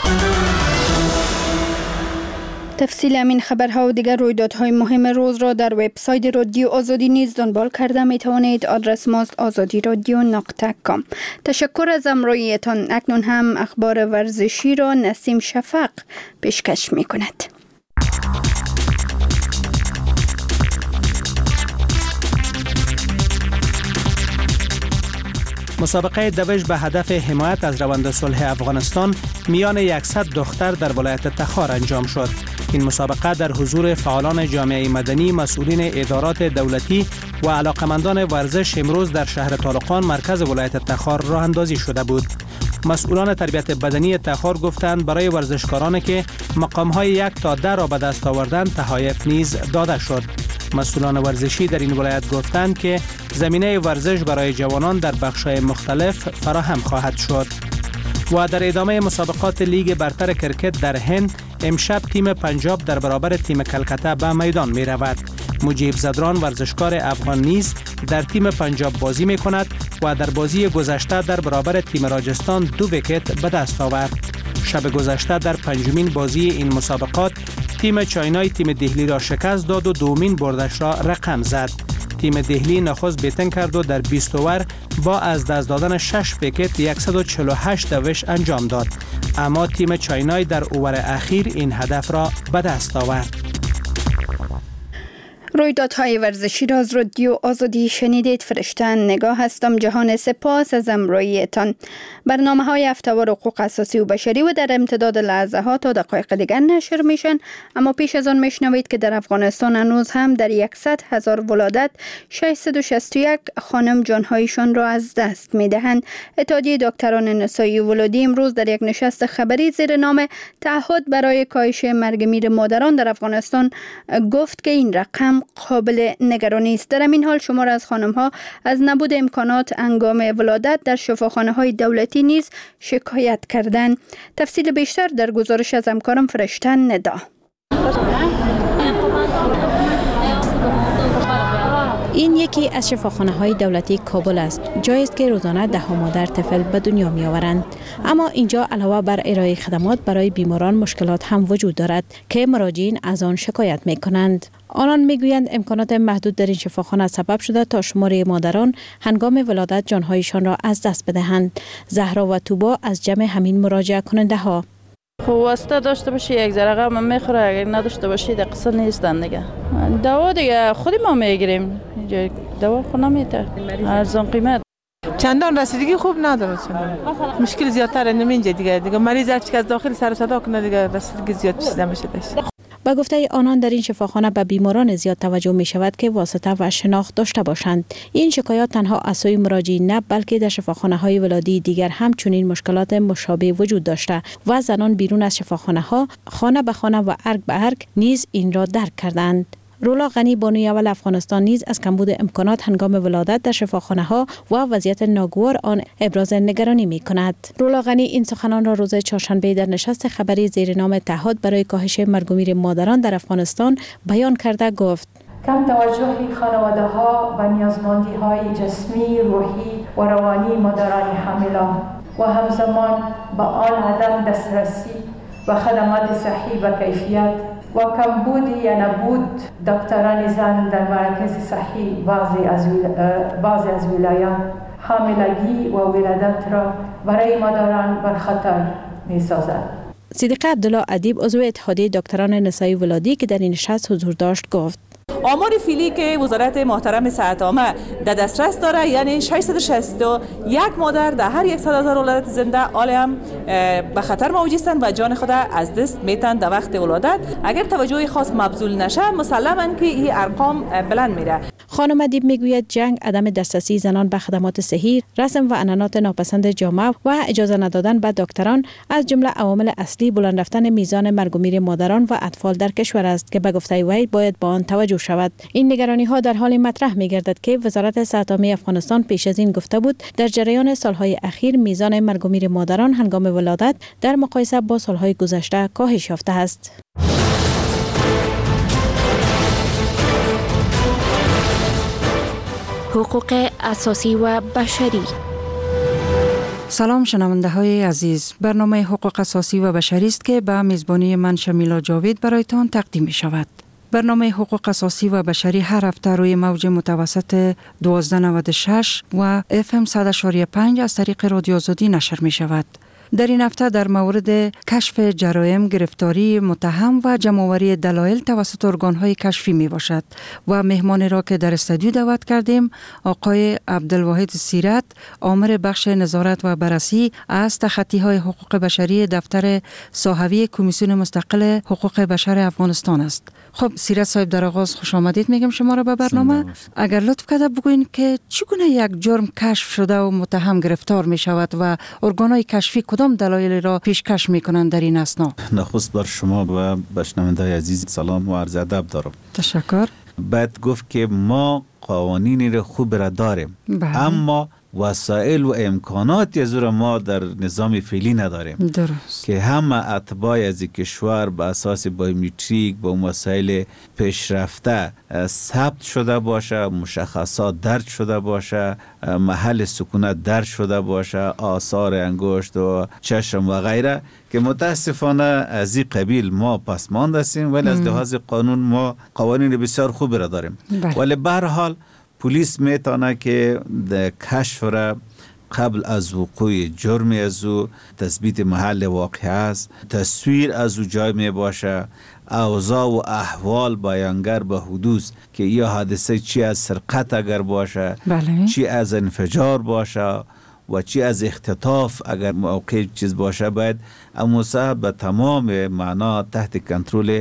تفصیل همین خبرها و دیگر رویدادهای مهم روز را در وبسایت رادیو آزادی نیز دنبال کرده می توانید. آدرس ماست آزادی رادیو نقطه کام. تشکر از همراهیتان. اکنون هم اخبار ورزشی را نسیم شفق پیشکش می کند. مسابقه دوش به هدف حمایت از روند صلح افغانستان میان صد دختر در ولایت تخار انجام شد. این مسابقه در حضور فعالان جامعه مدنی، مسئولین ادارات دولتی و علاقمندان ورزش امروز در شهر طالقان مرکز ولایت تخار راه اندازی شده بود. مسئولان تربیت بدنی تخار گفتند برای ورزشکارانی که مقام‌های یک تا ده را به دست آوردند تحایف نیز داده شد. مسئولان ورزشی در این ولایت گفتند که زمینه ورزش برای جوانان در بخش‌های مختلف فراهم خواهد شد. و در ادامه مسابقات لیگ برتر کرکت در هند امشب تیم پنجاب در برابر تیم کلکته به میدان می رود. مجیب زدران ورزشکار افغان نیز در تیم پنجاب بازی می کند و در بازی گذشته در برابر تیم راجستان دو ویکت به دست آورد. شب گذشته در پنجمین بازی این مسابقات تیم چاینای تیم دهلی را شکست داد و دومین بردش را رقم زد. تیم دهلی نخست بیتن کرد و در بیست اوور با از دست دادن شش ویکت صد و چهل و هشت دوش انجام داد، اما تیم چاینای در اوور اخیر این هدف را به دست آورد. رویدادهای ورزشی را از رادیو آزادی شنیدید. فرشته نگاه هستم. جهان سپاس از همراهیتان. برنامه های هفته‌وار حقوق اساسی و بشری و در امتداد لحظه ها تا دقایق دیگر نشر میشن، اما پیش از آن میشنوید که در افغانستان هنوز هم در صد هزار ولادت ششصد و شصت و یک خانم جانهایشان را از دست میدهند. اتحادیه دکتران نسایی و ولادی امروز در یک نشست خبری زیر نام تعهد برای کاهش مرگ میر مادران در افغانستان گفت که این رقم قابل نگرانی است. در این حال شمار از خانم‌ها از نبود امکانات هنگام ولادت در شفاخانه‌های دولتی نیز شکایت کردند. تفصیل بیشتر در گزارش از همکارم فرشته ندا. این یکی از شفاخانه‌های دولتی کابل است، جایی است که روزانه ده ها مادر طفل به دنیا می‌آورند. اما اینجا علاوه بر ارائه خدمات برای بیماران مشکلات هم وجود دارد که مراجعین از آن شکایت می‌کنند. آنان می‌گویند امکانات محدود در این شفاخانه سبب شده تا شمار مادران هنگام ولادت جان‌هایشان را از دست بدهند. زهرا و توبا از جمع همین مراجعه کننده‌ها. خب واسطه داشته باشی یک ذره غم میخوره، اگر نداشته باشی در قصه نیستن دیگه. دوا دیگه خودی ما میگیریم، دوا خود نمیته ارزان قیمت. چندان رسیدگی خوب نداره، چندان مشکل زیادتر اینجا دیگه دیگه مریض هر چی از داخل سر صدا کنه دیگه رسیدگی زیاد پیچیده میشه. با گفته آنان در این شفاخانه به بیماران زیاد توجه می شود که واسطه و شناخت داشته باشند. این شکایات تنها از سوی مراجعین نه، بلکه در شفاخانه های ولادی دیگر هم چنین مشکلات مشابه وجود داشته و زنان بیرون از شفاخانه ها خانه به خانه و ارگ به ارگ نیز این را درک کردند. رولا غنی بانوی اول افغانستان نیز از کمبود امکانات هنگام ولادت در شفاخانه ها و وضعیت ناگوار آن ابراز نگرانی می کند. رولا غنی این سخنان را روز چهارشنبه در نشست خبری زیر نام تعهد برای کاهش مرگ و میر مادران در افغانستان بیان کرده گفت: کم توجه خانواده ها و نیازمندی های جسمی، روحی و روانی مادران حاملان و همزمان به آن عدم دسترسی و خدمات صحی و کیفیت و کمبود یا نبود دکتران زن در مراکز صحی بعضی از بعضی از ولایات حاملگی و ولادت را برای مادران بر خطر می سازد. صدیقه عبدالله ادیب عضو اتحادیه دکتران نسایی ولادی که در این نشست حضور داشت گفت: آمار فعلی که وزارت محترم صحت عامه در دسترس داره، یعنی ششصد و شصت و یک مادر در هر صد هزار ولادت زنده عالم به خطر موجود هستند و جان خود از دست میتن در وقت ولادت. اگر توجه خاص مبذول نشه مسلماً که این ارقام بلند میره. خانم ادیب میگوید جنگ، عدم دسترسی زنان به خدمات صحی، رسم و عنعنات ناپسند جامعه و اجازه ندادن به دکتران از جمله عوامل اصلی بلند رفتن میزان مرگ و میر مادران و اطفال در کشور است که به گفته وی باید با آن توجه شود. این نگرانی ها در حال مطرح می گردد که وزارت صحت عامه افغانستان پیش از این گفته بود در جریان سالهای اخیر میزان مرگ و میر مادران هنگام ولادت در مقایسه با سالهای گذشته کاهش یافته است. حقوق اساسی و بشری. سلام شنونده های عزیز، برنامه حقوق اساسی و بشری است که به میزبانی من شمیلا جاوید برایتان تقدیم می شود. برنامه حقوق اساسی و بشری هر هفته روی موج متوسط دوازده نود و شش و اف ام صد و پنج از طریق رادیو آزادی نشر می شود. در این هفته در مورد کشف جرایم، گرفتاری متهم و جمع‌آوری دلایل توسط ارگان‌های کشفی می باشد و مهمان را که در استودیو دعوت کردیم آقای عبدالواحد سیرت، آمر بخش نظارت و بررسی از تخطی‌های حقوق بشری دفتر ساحوی کمیسیون مستقل حقوق بشر افغانستان است. خب سیرت صاحب، در آغاز خوش آمدید میگم شما را به برنامه. اگر لطف کرده بگوین که چگونه یک جرم کشف شده و متهم گرفتار می شود و ارگان‌های کشفی کدام دلایل را پیشکش می کنند در این اسنا؟ نخست بر شما و بشنونده عزیز سلام و عرض ادب دارم. تشکر. بعد گفت که ما قوانینی را خوب را داریم، بله. اما وسایل و امکانات از را ما در نظام فعلی نداریم. درست. که همه اتباع از کشور به اساس بایومتریک با وسایل پیشرفته ثبت شده باشه، مشخصات درج شده باشه، محل سکونت درج شده باشه، آثار انگشت و چشم و غیره، که متاسفانه از این قبیل ما پسماند هستیم، ولی از لحاظ قانون ما قوانین بسیار خوب را داریم. بله. ولی به هر حال پلیس میتونه که کشف را قبل از وقوع جرم از او تثبیت محل واقع است، تصویر از او جای می باشه اوضاع و احوال بیانگر به حدوث که یا حادثه چی از سرقت اگر باشه، بله. چی از انفجار باشه و چی از اختطاف اگر موقع چیز باشه، باید اموسه به تمام معنا تحت کنترل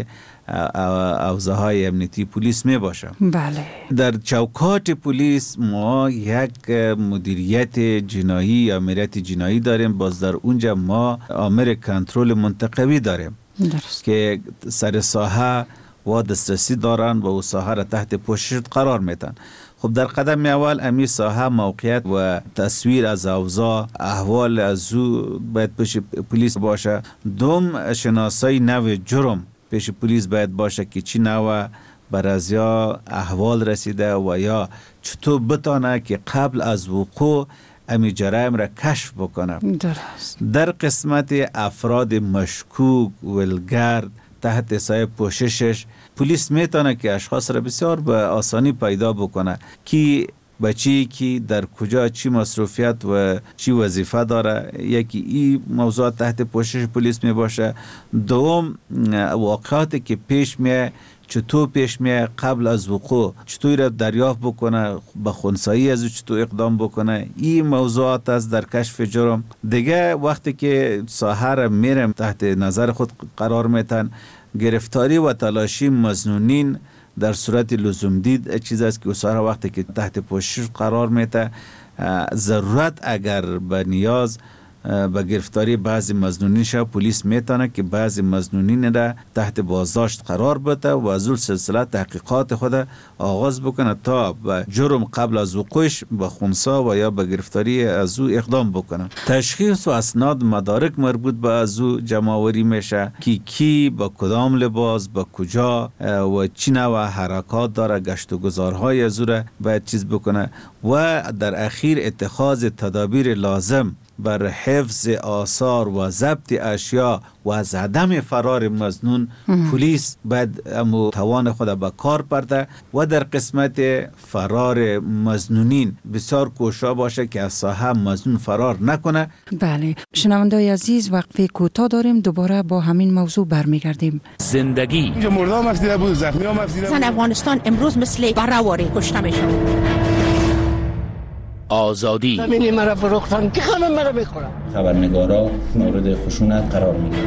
اوضاع های امنیتی پلیس می باشه. بله. در چوکات پلیس ما یک مدیریت جنایی یا امریت جنایی داریم، باز در اونجا ما آمر کنترل منطقوی داریم. درست. که سر ساحه و دسترسی دارن و او ساحه را تحت پوشش قرار میتن. خب در قدم اول امی ساحه موقعیت و تصویر از اوضاع احوال از او باید پیش پلیس باشه. دوم شناسایی نوع جرم پیش پلیس باید باشه که چی نوع بر از یا احوال رسیده و یا چطور بتانه که قبل از وقوع امی جرایم را کشف بکنه. درست. در قسمت افراد مشکوک ولگرد تحت سایه پوششش پلیس میتونه که اشخاص را بسیار به آسانی پیدا بکنه که بچی که در کجا چی مصروفیت و چی وظیفه داره. یکی این موضوع تحت پوشش پلیس می باشه. دوم واقعاتی که پیش میه چطور پیش میه قبل از وقوع چطور را دریافت بکنه، به خنثایی از چطور اقدام بکنه. این موضوعات است در کشف جرم. دیگه وقتی که ساحه را میرم تحت نظر خود قرار میتن، گرفتاری و تلاشی مظنونین در صورت لزوم دید چیز است که ساحه وقتی که تحت پوشش قرار میته، ضرورت اگر به نیاز به گرفتاری بعضی مظنونین شد، پلیس میتونه که بعضی مظنونین را تحت بازداشت قرار بده و از اون سلسله تحقیقات خود آغاز بکنه تا به جرم قبل از وقوعش به خنثی و یا به گرفتاری از او اقدام بکنه. تشخیص و اسناد مدارک مربوط به از او جمع‌آوری میشه که کی با کدام لباس با کجا و چی نوع حرکات داره، گشت و گذارهای از او را باید چیز بکنه و در اخیر اتخاذ تدابیر لازم بر حفظ آثار و ضبط اشیا و از عدم فرار مظنون. پلیس باید امو توان خود به کار برده و در قسمت فرار مظنونین بسیار کوشا باشه که از ساحه مظنون فرار نکنه. بله، شنوندای عزیز وقفه کوتاه داریم، دوباره با همین موضوع برمیگردیم. زندگی اینجا مرده هم افزیده بود، زخمی هم افزیده بود. زن افغانستان امروز مثل برهواری کشته میشه. آزادی زمینی مرا فروختن که خانم مرا بخورم. خبرنگارا مورد خشونت قرار میگیرن.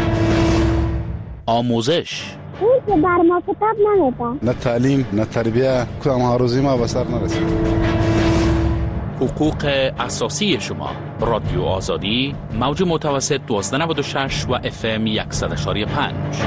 آموزش اون که بر ما کتاب نمیده. نه تعلیم نه تربیه، کدام هاروزی ما به سر نرسید. حقوق اساسی شما. رادیو آزادی موج متوسط دوازده نود و شش و اف ام صد و شش و پنج.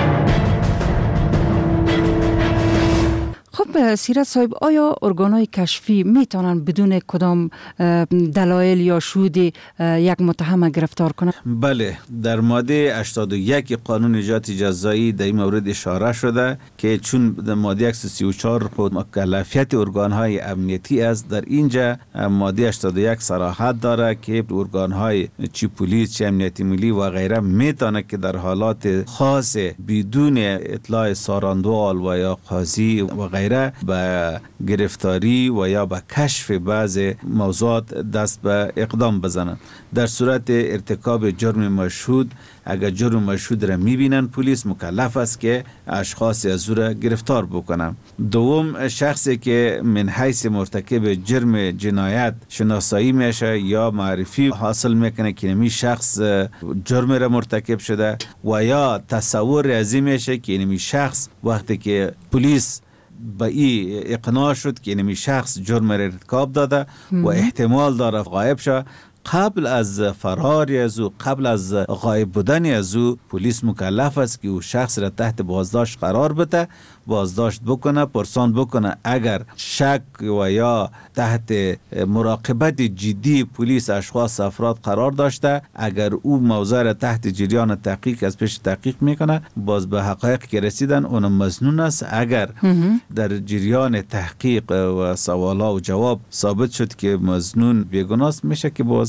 خب سیرت صاحب، آیا ارگانهای کشفی میتونن بدون کدام دلایل یا شهود یک متهم گرفتار کنند؟ بله، در ماده هشتاد و یک قانون اجرات جزایی در این مورد اشاره شده که چون در ماده صد و سی و چهار خود مکلفیت ارگانهای امنیتی است، در اینجا ماده هشتاد و یک صراحت داره که ارگانهای چی پلیس چی امنیتی ملی و غیره میتونه که در حالات خاص بدون اطلاع ساراندوال و یا قاضی و غیره به گرفتاری و یا به کشف بعض موضوعات دست به اقدام بزنند. در صورت ارتکاب جرم مشهود، اگر جرم مشهود را میبینن، پلیس مکلف است که اشخاص از او را گرفتار بکنن. دوم، شخصی که من حیث مرتکب جرم جنایت شناسایی میشه یا معرفی حاصل میکنه که نمی شخص جرم را مرتکب شده و یا تصور ازی میشه که نمی شخص وقتی که پلیس به این اقناع شد که نمی شخص جرم را ارتکاب داده و احتمال داره غایب شد، قبل از فرار از او، قبل از غایب بودن از او، پلیس مکلف است که او شخص را تحت بازداشت قرار بده، بازداشت بکنه، پرسان بکنه. اگر شک و یا تحت مراقبت جدی پلیس اشخاص افراد قرار داشته، اگر او موضوع را تحت جریان تحقیق از پیش تحقیق میکنه، باز به حقایق که رسیدن اون مظنون است. اگر در جریان تحقیق و سوالا و جواب ثابت شد که مظنون بیگناه است، میشه که باز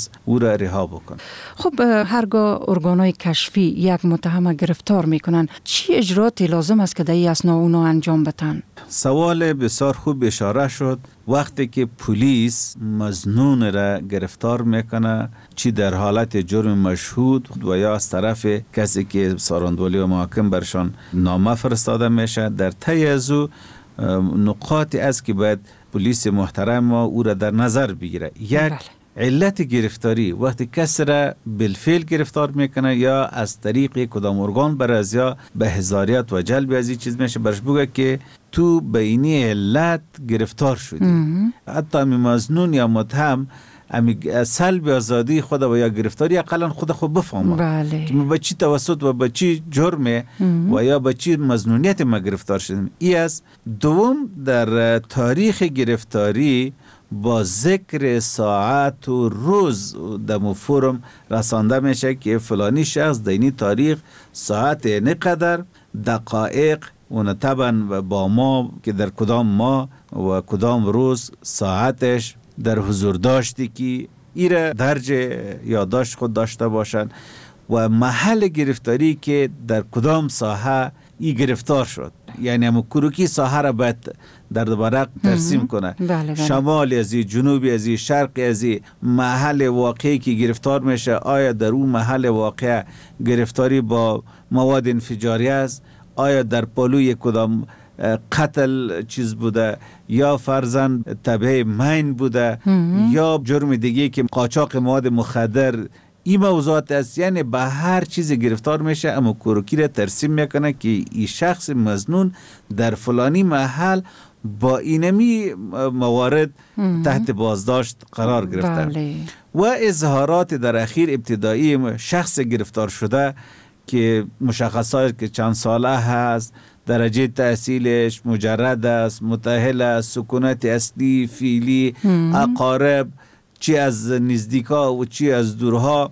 باز او را رها بکنه. خب هرگاه ارگان‌های کشفی یک متهم گرفتار میکنن، چی اجرااتی لازم است که در این اثنا اونو انجام بدن؟ سوال بسیار خوب اشاره شد. وقتی که پلیس مظنون را گرفتار میکنه، چی در حالت جرم مشهود و یا از طرف کسی که ساراندولی و محاکم برشان نامه فرستاده میشه، در طی از او نقاطی است که باید پلیس محترم ما او را در نظر بگیره. یک بله. علت گرفتاری وقتی کسی را بالفعل گرفتار میکنه یا از طریق کدام ارگان بر از یا به هزاریت و جلب از این چیز میشه، برش بگه که تو به اینی علت گرفتار شدی. حتی امی مظنون یا متهم امی سلب آزادی خود و یا گرفتاری اقلا خود خود بفهمه بله. که به چی توسط و به چی جرمه و یا به چی مظنونیت ما گرفتار شدیم. ای از دوم، در تاریخ گرفتاری با ذکر ساعت و روز در فرم رسانده میشه که فلانی شخص در این تاریخ ساعت نقدر دقایق و طبعا با ما که در کدام ما و کدام روز ساعتش در حضور داشتی که ایره درج یادداشت خود داشته باشند و محل گرفتاری که در کدام ساحه ای گرفتار شد، یعنی همون کروکی ساحه را باید در دوباره ترسیم کنه. بله بله. شمال ازی، جنوبی ازی، شرق ازی، محل واقعی که گرفتار میشه، آیا در اون محل واقع گرفتاری با مواد انفجاری است، آیا در پالوی کدام قتل چیز بوده یا فرزن تبعه مین بوده یا جرم دیگه که قاچاق مواد مخدر، این موضوعات است. یعنی به هر چیز گرفتار میشه اما کروکی را ترسیم میکنه که این شخص مظنون در فلانی محل با اینمی موارد تحت بازداشت قرار گرفته. بله. و اظهارات در اخیر ابتدایی شخص گرفتار شده که مشخصات که چند ساله هست، درجه تحصیلش مجرد است، متأهل است، سکونت اصلی فعلی، اقارب، چی از نزدیکا و چی از دورها،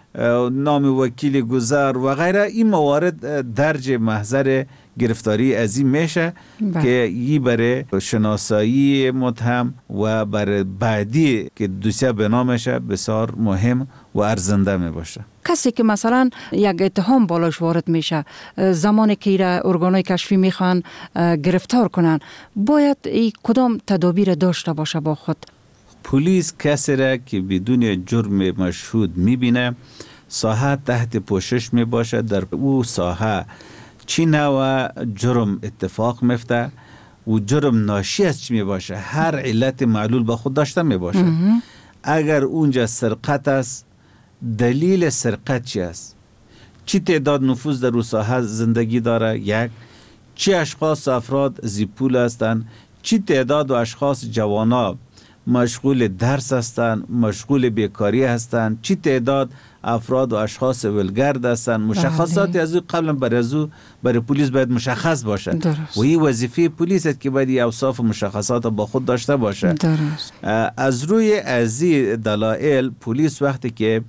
نام وکیل گذر و غیره، این موارد درج محضر گرفتاری از این میشه با. که ای برای شناسایی متهم و برای بعدی که دوسیه بنامشه بسیار مهم و ارزنده می باشه. کسی که مثلا یک اتهام بالاش وارد میشه، زمانی که ایره ارگانای کشفی میخوان گرفتار کنن، باید ای کدام تدابیر داشته باشه با خود؟ پلیس کسی را که بدون جرم مشهود میبینه، ساحه تحت پوشش میباشه، در او ساحه چی نوع جرم اتفاق میفته و جرم ناشی از چی میباشه، هر علت معلول با خود داشته میباشه. اگر اونجا سرقت است، دلیل سرقت چی است، چی تعداد نفوذ در او ساحه زندگی داره، یک، چی اشخاص افراد زیپول هستند، چی تعداد و اشخاص جوانا مشغول درس هستند، مشغول بیکاری هستند، چی تعداد افراد و اشخاص ولگرد هستند. مشخصاتی از او قبلا برای از او برای پلیس باید مشخص باشه درست. و این وظیفه پلیس است که باید اوصاف و مشخصات با خود داشته باشه. درست. از روی ازی دلایل پلیس وقتی که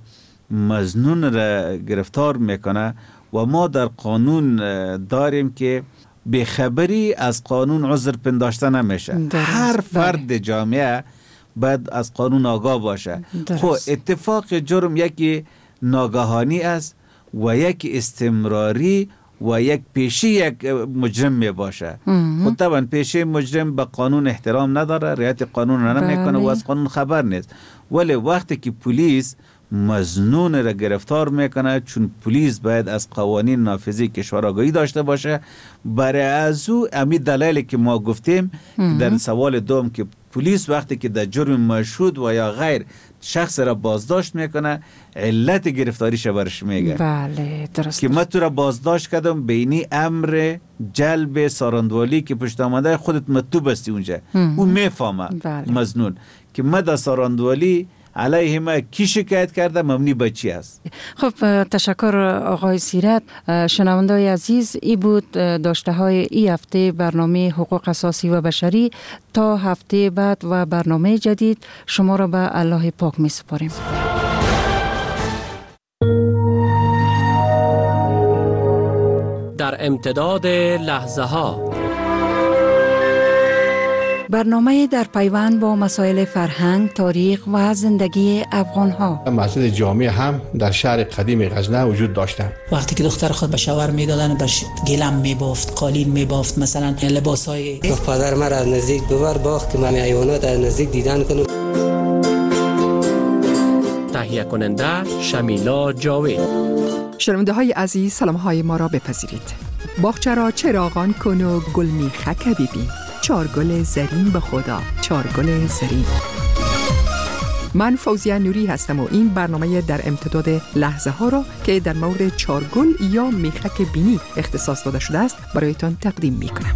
مظنون را گرفتار میکنه و ما در قانون داریم که بیخبری از قانون عذر پنداشته نمیشه. هر فرد بله. جامعه باید از قانون آگاه باشه. خب اتفاق جرم یکی ناگهانی است و یک استمراری و یک پیشی یک مجرم می باشه. خب طبعا پیشی مجرم به قانون احترام نداره، رعایت قانون را نمیکنه و از قانون خبر نیست. ولی وقتی که پلیس مظنون را گرفتار میکنه، چون پلیس باید از قوانین نافذی کشور آگاهی داشته باشه، برای از او امی دلایلی که ما گفتیم در سوال دوم که پلیس وقتی که در جرم مشهود و یا غیر شخص را بازداشت میکنه، علت گرفتاریش برش میگه. بله درست. که من تو را بازداشت کردم بینی امر جلب ساراندوالی که پشت آمده خودت مطلوب هستی اونجا. اون میفهمه بله. مظنون که من در ساراندوالی علیه ما کی شکایت کرده، مبنی به چی است. خب تشکر آقای سیرت. شنوندای عزیز، ای بود داشته های ای هفته برنامه حقوق اساسی و بشری. تا هفته بعد و برنامه جدید شما را به الله پاک می سپاریم. در امتداد لحظه ها برنامه در پیوند با مسائل فرهنگ، تاریخ و زندگی افغان‌ها. مسجد جامع هم در شهر قدیم غزنه وجود داشتند. وقتی که دختر خود به شوهر میدادن بهش گلم میبافت، قالین میبافت، مثلا لباسای. گفت پدر من از نزدیک ببر باغ که من حیوانات از نزدیک دیدن کنم. تهیه کننده شمیلا جاوید. شنونده های عزیز، سلام های ما را بپذیرید. باغچه را چراغان کن و گل میخک ببین، چار گل زرین به خدا، چار گل زرین. من فوزیه نوری هستم و این برنامه در امتداد لحظه ها را که در مورد چارگل یا میخک بینی اختصاص داده شده است برایتان تقدیم می کنم.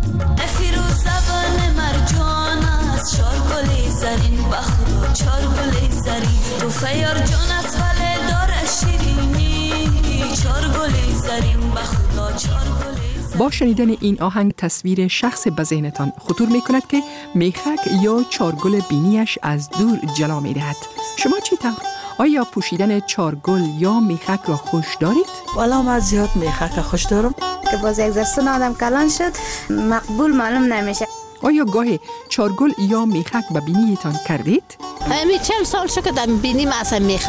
با شنیدن این آهنگ تصویر شخص به ذهنتان خطور می کند که میخک یا چارگل بینیش از دور جلا می دهد. شما چی طور؟ آیا پوشیدن چارگل یا میخک را خوش دارید؟ والا من زیاد میخک خوش دارم که باز یک ذره آدم کلان شد مقبول معلوم نمیشه. آیا گاه چارگل یا میخک به بینیتان کردید؟ همین چند سال شد که در بینی ما اصلا میخک.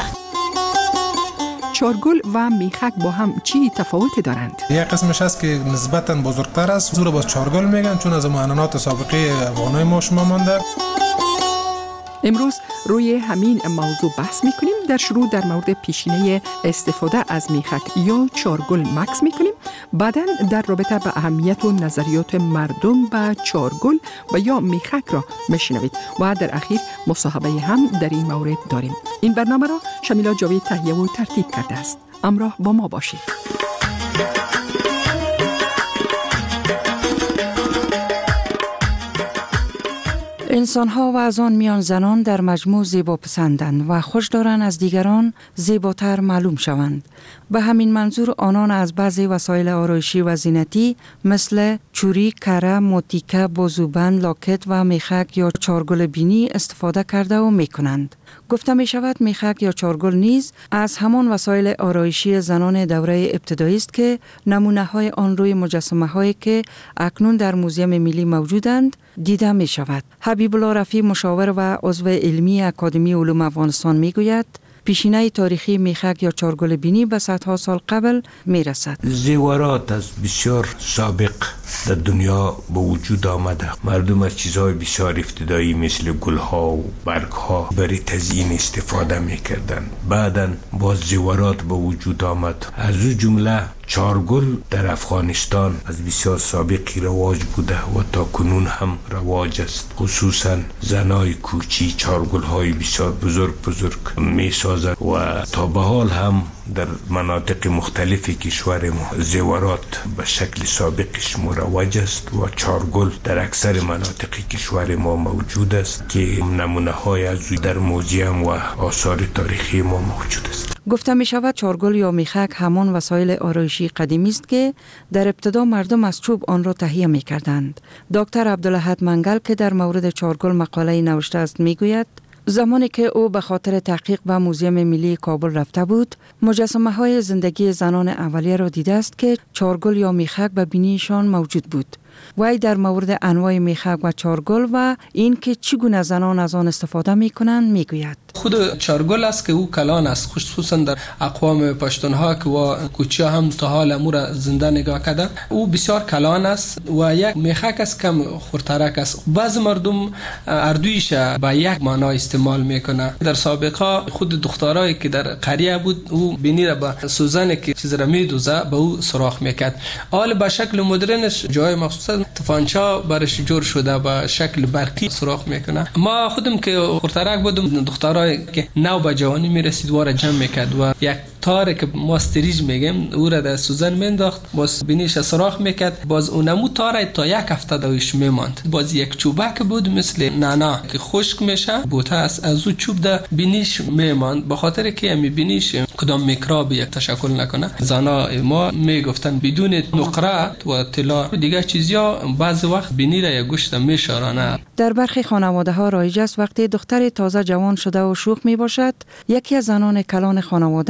چارگل و میخک با هم چی تفاوتی دارند؟ یک قسمش هست که نسبتاً بزرگتر است، زور باز چارگل میگن چون از معانات سابقه افغانای ما شما مانده. امروز روی همین موضوع بحث میکنیم. در شروع در مورد پیشینه استفاده از میخک یا چارگل مکس میکنیم. بعداً در رابطه به اهمیت و نظریات مردم به چارگل و یا میخک را میشنوید و در اخیر مصاحبه هم در این مورد داریم. این برنامه را شمیلا جاوید تهیه و ترتیب کرده است. همراه با ما باشید. انسان‌ها و از آن میان زنان در مجموع زیبا پسندند و خوش دارند از دیگران زیباتر معلوم شوند. به همین منظور آنان از بعضی وسایل آرایشی و زینتی مثل چوری، کره، موتیکه، بازوبند، لاکت و میخک یا چارگل بینی استفاده کرده و میکنند. گفته می شود میخک یا چارگل نیز از همان وسایل آرایشی زنان دوره ابتدایی است که نمونه های آن روی مجسمه هایی که اکنون در موزیم ملی موجودند دیده می شود. حبیب الله رفیع، مشاور و عضو علمی اکادمی علوم افغانستان می گوید پیشینه تاریخی میخک یا چارگل بینی به صدها سال قبل می رسد. زیورات از بسیار سابق در دنیا به وجود آمده. مردم از چیزهای بسیار ابتدایی مثل گلها و برگها برای تزیین استفاده می کردن. بعداً باز زیورات به وجود آمد. از او جمله چارگل در افغانستان از بسیار سابقی رواج بوده و تا کنون هم رواج است. خصوصا زنای کوچی چارگل های بسیار بزرگ بزرگ می سازد و تا به حال هم در مناطق مختلفی کشور ما زیورات به شکل سابقش مروج است و چارگل در اکثر مناطق کشور ما موجود است که نمونه های از در موزیم و آثار تاریخی ما موجود است. گفته می شود چارگل یا میخک همان وسایل آرایشی قدیمی است که در ابتدا مردم از چوب آن را تهیه می کردند. دکتر عبدالاحد منگل که در مورد چارگل مقاله نوشته است می گوید زمانی که او به خاطر تحقیق به موزیم ملی کابل رفته بود، مجسمه های زندگی زنان اولیه را دیده است که چارگل یا میخک به بینیشان موجود بود. وی در مورد انواع میخک و چارگل و این که چگونه زنان از آن استفاده می کنند می گوید. خود چارگل است که او کلان است، خصوصا در اقوام پشتونها که و کوچیا هم تا حال امور زنده نگاه کردن. او بسیار کلان است و یک میخک است کم خردترک است. بعض مردم اردویش با یک معنا استعمال میکنه. در سابقه خود دخترایی که در قریه بود او بینی را با سوزن که چیز را میدوزه به او سوراخ میکرد. حال به شکل مدرنش جای مخصوصا تفانچا برش جور شده با شکل برقی سوراخ میکنه. ما خودم که خردترک بودم دخترای که نو به جوانی میرسید واره جمع میکرد و یک تار که ما استریج میگیم او را در سوزن مینداخت، باز بینیش سوراخ میکرد، باز اونمو تار تا یک هفته دویش میماند. باز یک چوبک بود مثل نانا که خشک میشه بوته است، از او چوب در بینیش میماند به خاطر که امی بینیش کدام میکروب یک تشکل نکنه. زنا ما میگفتن بدون نقره و طلا دیگه چیزیا بعض وقت بینی را یک گوشت میشارانه. در برخی خانواده ها رایج است وقتی دختر تازه جوان شده و شوخ می باشد، یکی از زنان کلان خانواده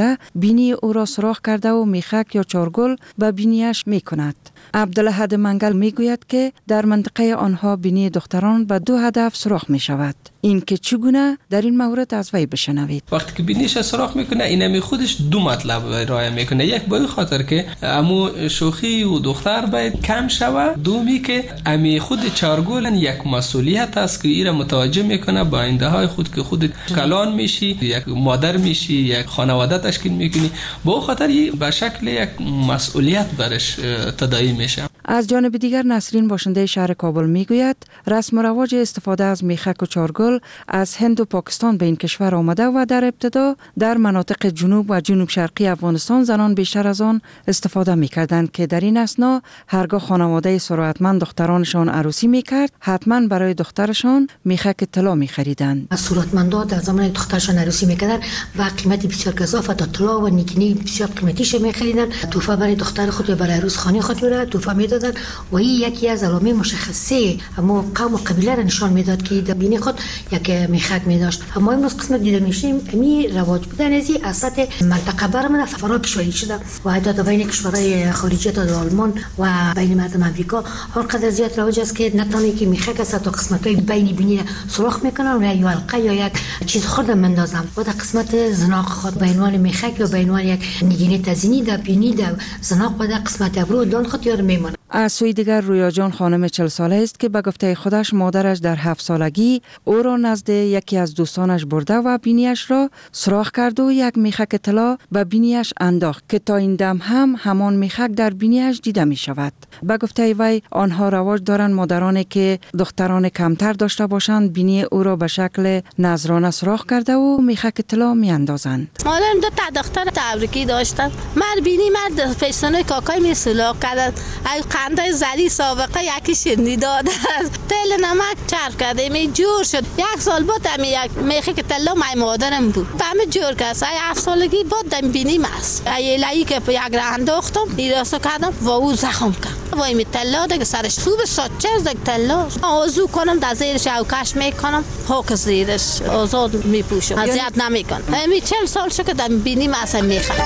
بینی او را سوراخ کرده و میخک یا چارگل به بینیش می کند. عبدالحد منگل می گوید که در منطقه آنها بینی دختران به دو هدف سوراخ می شود. این که چگونه در این مورد از وی بشنوید. وقتی که بینیش سوراخ میکنه اینمی خودش دو مطلب رعایت میکنه. یک به خاطر که امو شوخی و دختر باید کم شود، دومی که امی خود چارگل یک مسئولیت است که ایره متوجه میکنه با آینده های خود که خود کلان میشی، یک مادر میشی، یک خانواده تشکیل میکنی. با خاطر به شکل یک مسئولیت برش تداعی میشه. از جانب دیگر نسرین باشنده شهر کابل میگوید رسم و رواج استفاده از میخک و چارگل از هند و پاکستان به این کشور آمده و در ابتدا در مناطق جنوب و جنوب شرقی افغانستان زنان بیشتر از آن استفاده میکردند که در این اثنا هرگاه خانواده ثروتمند دخترانشان عروسی میکرد حتما برای دخترشان میخک طلا میخریدند. ثروتمندا در زمان دخترشان عروسی میکردند و قیمت بسیار گزاف تا طلا و نیکنی بسیار قیمتیش میخریدند. تحفه برای دختر خود و برای عروس خانه خود را تحفه میدادند و این یکی از علامه مشخصه اما قوم و قبیله را نشان میداد که در بینی خود یک میخک می داشت. اما امروز قسمت دیده میشیم امی رواج بودن ازی اساس منطقه برمون فرا کشوری شده و حتی بین کشورهای خارجی تا آلمان و بین مردم امریکا هرقدر زیاد رواج است که نتونه که میخک است تا قسمت‌های بین بینی سوراخ میکنن و یا حلقه یا یک چیز خود مندازن و در قسمت زناق خود به عنوان میخک یا به عنوان یک نگینه تزیینی در بینی در زناق و در قسمت ابرو دان خود یاد میمونه. از سوی دیگر رویا جان خانم چهل ساله است که به گفته خودش مادرش در هفت سالگی او را نزد یکی از دوستانش برده و بینیش را سوراخ کرد و یک میخک طلا به بینیش انداخت که تا این دم هم همان میخک در بینیش دیده می شود. به گفته وی آنها رواج دارند مادرانی که دختران کمتر داشته باشند بینی او را به شکل نذرانه سوراخ کرده و میخک طلا می اندازند. مادرم دو تا دختر تبریکی داشتن. من بینی من پیشانه کاکای می سوراخ کرد. ای قنده زری سابقه یکی شنی داد. تل نمک چرب کرده می جور شد. یک سال بعد می یک میخک طلا مای مادرم بود. همه جور کرد. ای هفت سالگی بعد دم بینی ماست. ای لایی که یک را انداختم ایراسو کردم و او زخم کرد. وای می طلا دیگه سرش خوب ساچه از دیگه طلا. آزو کنم در زیرش اوکش میکنم. پاک زیرش آزاد می پوشم. اذیت نمیکنم. می چهل سال شد که دم بینی ماست میخوام.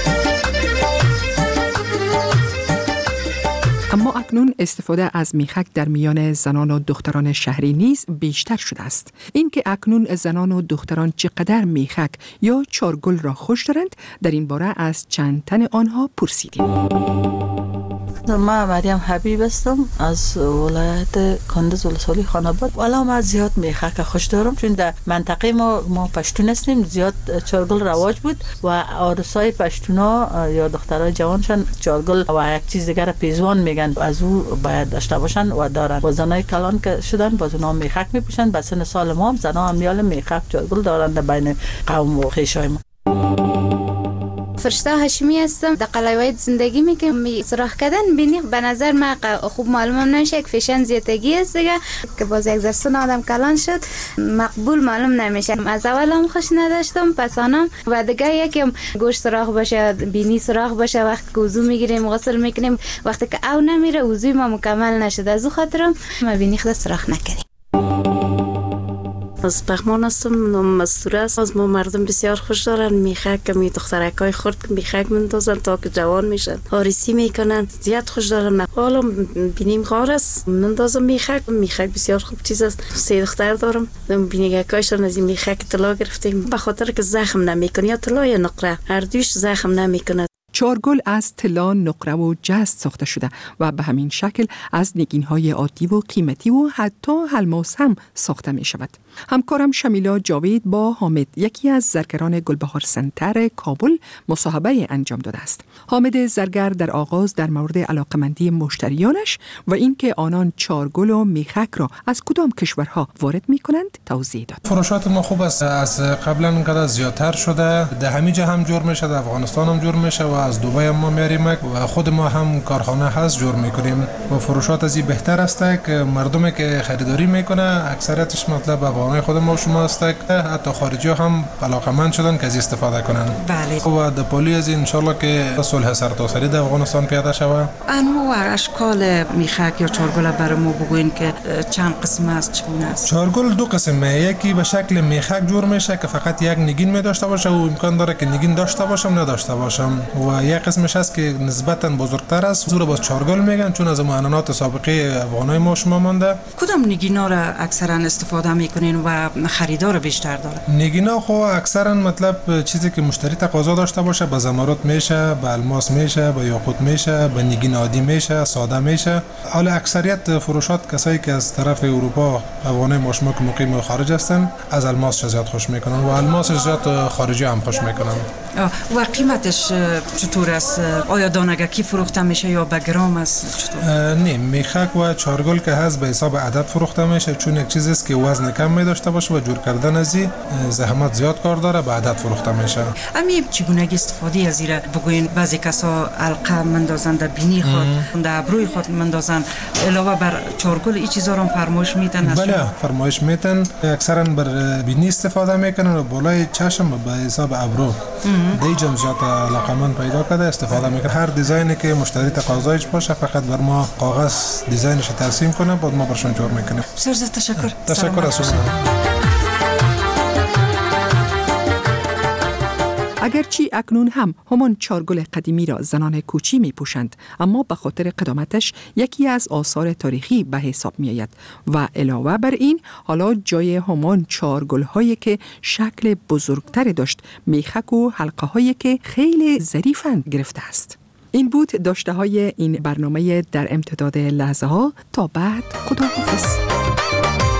اما اکنون استفاده از میخک در میان زنان و دختران شهری نیز بیشتر شده است. اینکه اکنون زنان و دختران چقدر میخک یا چارگل را خوش دارند در این باره از چند تن آنها پرسیدیم. ما مریم حبیب هستم از ولایت کندز ولسوالی خاناباد. والا ما زیاد میخک خوش دارم چون در منطقه ما ما پشتون هستیم. زیاد چارگل رواج بود و عروسای پشتونا یا دخترای جوانشان چارگل و یک چیز دیگر پیزوان میگن از او باید داشته باشن و دارن. و زنای کلان که شدن باز اونا میخک میپوشن. به سن سال ما هم زنا هم میال میخک چارگل دارن در بین قوم و خویشای ما. فرشته هاشمی هستم. در قلعه زندگی میکنم. سوراخ کردن بینی به نظر من خوب معلوم نمیشه که فیشن زیادگی است دیگه که باز یک ذره آدم کلان شد مقبول معلوم نمیشه. از اول هم خوش نداشتم پس آنم و دیگه یکم گوش سوراخ باشه بینی سوراخ باشه وقتی که وضو میگیریم غسل میکنیم وقتی که او نمیره وضوی ما مکمل نشد از او خاطرم ما بینی خود سوراخ نکردیم. از بخمان هستم. نام مستوره است. از ما مردم بسیار خوش دارن میخک می دخترکای خورد میخک مندازن تا که جوان میشن آریسی میکنن زیاد خوش دارن. حالا بینیم غار است مندازم میخک میخک بسیار خوب چیز است. سه دختر دارم بینیگاکایشان از این میخک طلا گرفتیم به خاطر که زخم نمیکنه یا طلا یا نقره هر دوش زخم نمیکنه. چارگل از طلا، نقره و جست ساخته شده و به همین شکل از نگین‌های عادی و قیمتی و حتی الماس هم ساخته می شود. همکارم شمیلا جاوید با حامد یکی از زرگران گلبهار سنتر کابل مصاحبه انجام داده است. حامد زرگر در آغاز در مورد علاقمندی مشتریانش و اینکه آنان چارگل و میخک را از کدام کشورها وارد می کنند توضیح داد. فروشات ما خوب است. از قبلا اینقدر زیادتر شده. در همه جا هم جور میشه، در افغانستان هم جور میشه و از دبی هم ما میاریم و خود ما هم کارخانه هست جور میکنیم و فروشات از این بهتر است که مردمی که خریداری میکنه اکثریتش مطلب افغانای خود ما شما است، حتی خارجی هم علاقمند شدن که از استفاده کنن. بله. و د پولی از ان شاء الله که صلح سرتاسری در افغانستان پیاده شود. انواع اشکال میخک یا چارگل برای ما بگوین که چند قسم است، چگونه است؟ چارگل دو قسمه، یکی به شکل میخک جور میشه که فقط یک نگین می داشته باشه و امکان داره که نگین داشته باشم نداشته باشم، و یک قسمش هست که نسبتا بزرگتر است، زور باز چارگل میگن چون از معانات سابقه افغانای ما شما مانده. کدام نگینا را اکثرا استفاده میکنین و خریدار بیشتر داره؟ نگینا خو اکثرا مطلب چیزی که مشتری تقاضا داشته باشه، به زمرد میشه، به الماس میشه، به یاقوت میشه، به نگین عادی میشه، ساده میشه. حالا اکثریت فروشات کسایی که از طرف اروپا افغانای ما شما که مقیم خارج هستن از الماس زیاد خوش میکنن و الماس زیاد خارجی هم خوش میکنن. و قیمتش چطور است؟ آیا دانگکی فروخته میشه یا به گرام است؟ چطور؟ نه، میخک و چارگل که هست به حساب عدد فروخته میشه چون یک چیزی است که وزن کم می داشته باشه و جور کردن از این زحمت زیاد کار داره، به عدد فروخته میشه. امی چگونگی استفاده از این بگوین؟ بعضی کسا علقه مندازن در بینی خود، در ابروی خود مندازن، علاوه بر چارگل این چیزا رو فرمایش میتن؟ بله فرمایش میتن، اکثرا بر بینی استفاده میکنن و بالای چشم به حساب ابرو دیجم زیاد علاقمند پیدا کرده استفاده میکنه. هر دیزاینی که مشتری تقاضایش باشه فقط بر ما کاغذ دیزاینش ترسیم کنه بعد ما برشون جور میکنیم. بسیار زیاد تشکر. تشکر از شما. اگرچه اکنون هم همان چارگل قدیمی را زنان کوچی می پوشند، اما به خاطر قدامتش یکی از آثار تاریخی به حساب می آید و علاوه بر این حالا جای همان چارگل هایی که شکل بزرگتر داشت، میخک و حلقه هایی که خیلی ظریفند گرفته است. این بود داشته های این برنامه در امتداد لحظه ها. تا بعد، خداحافظ.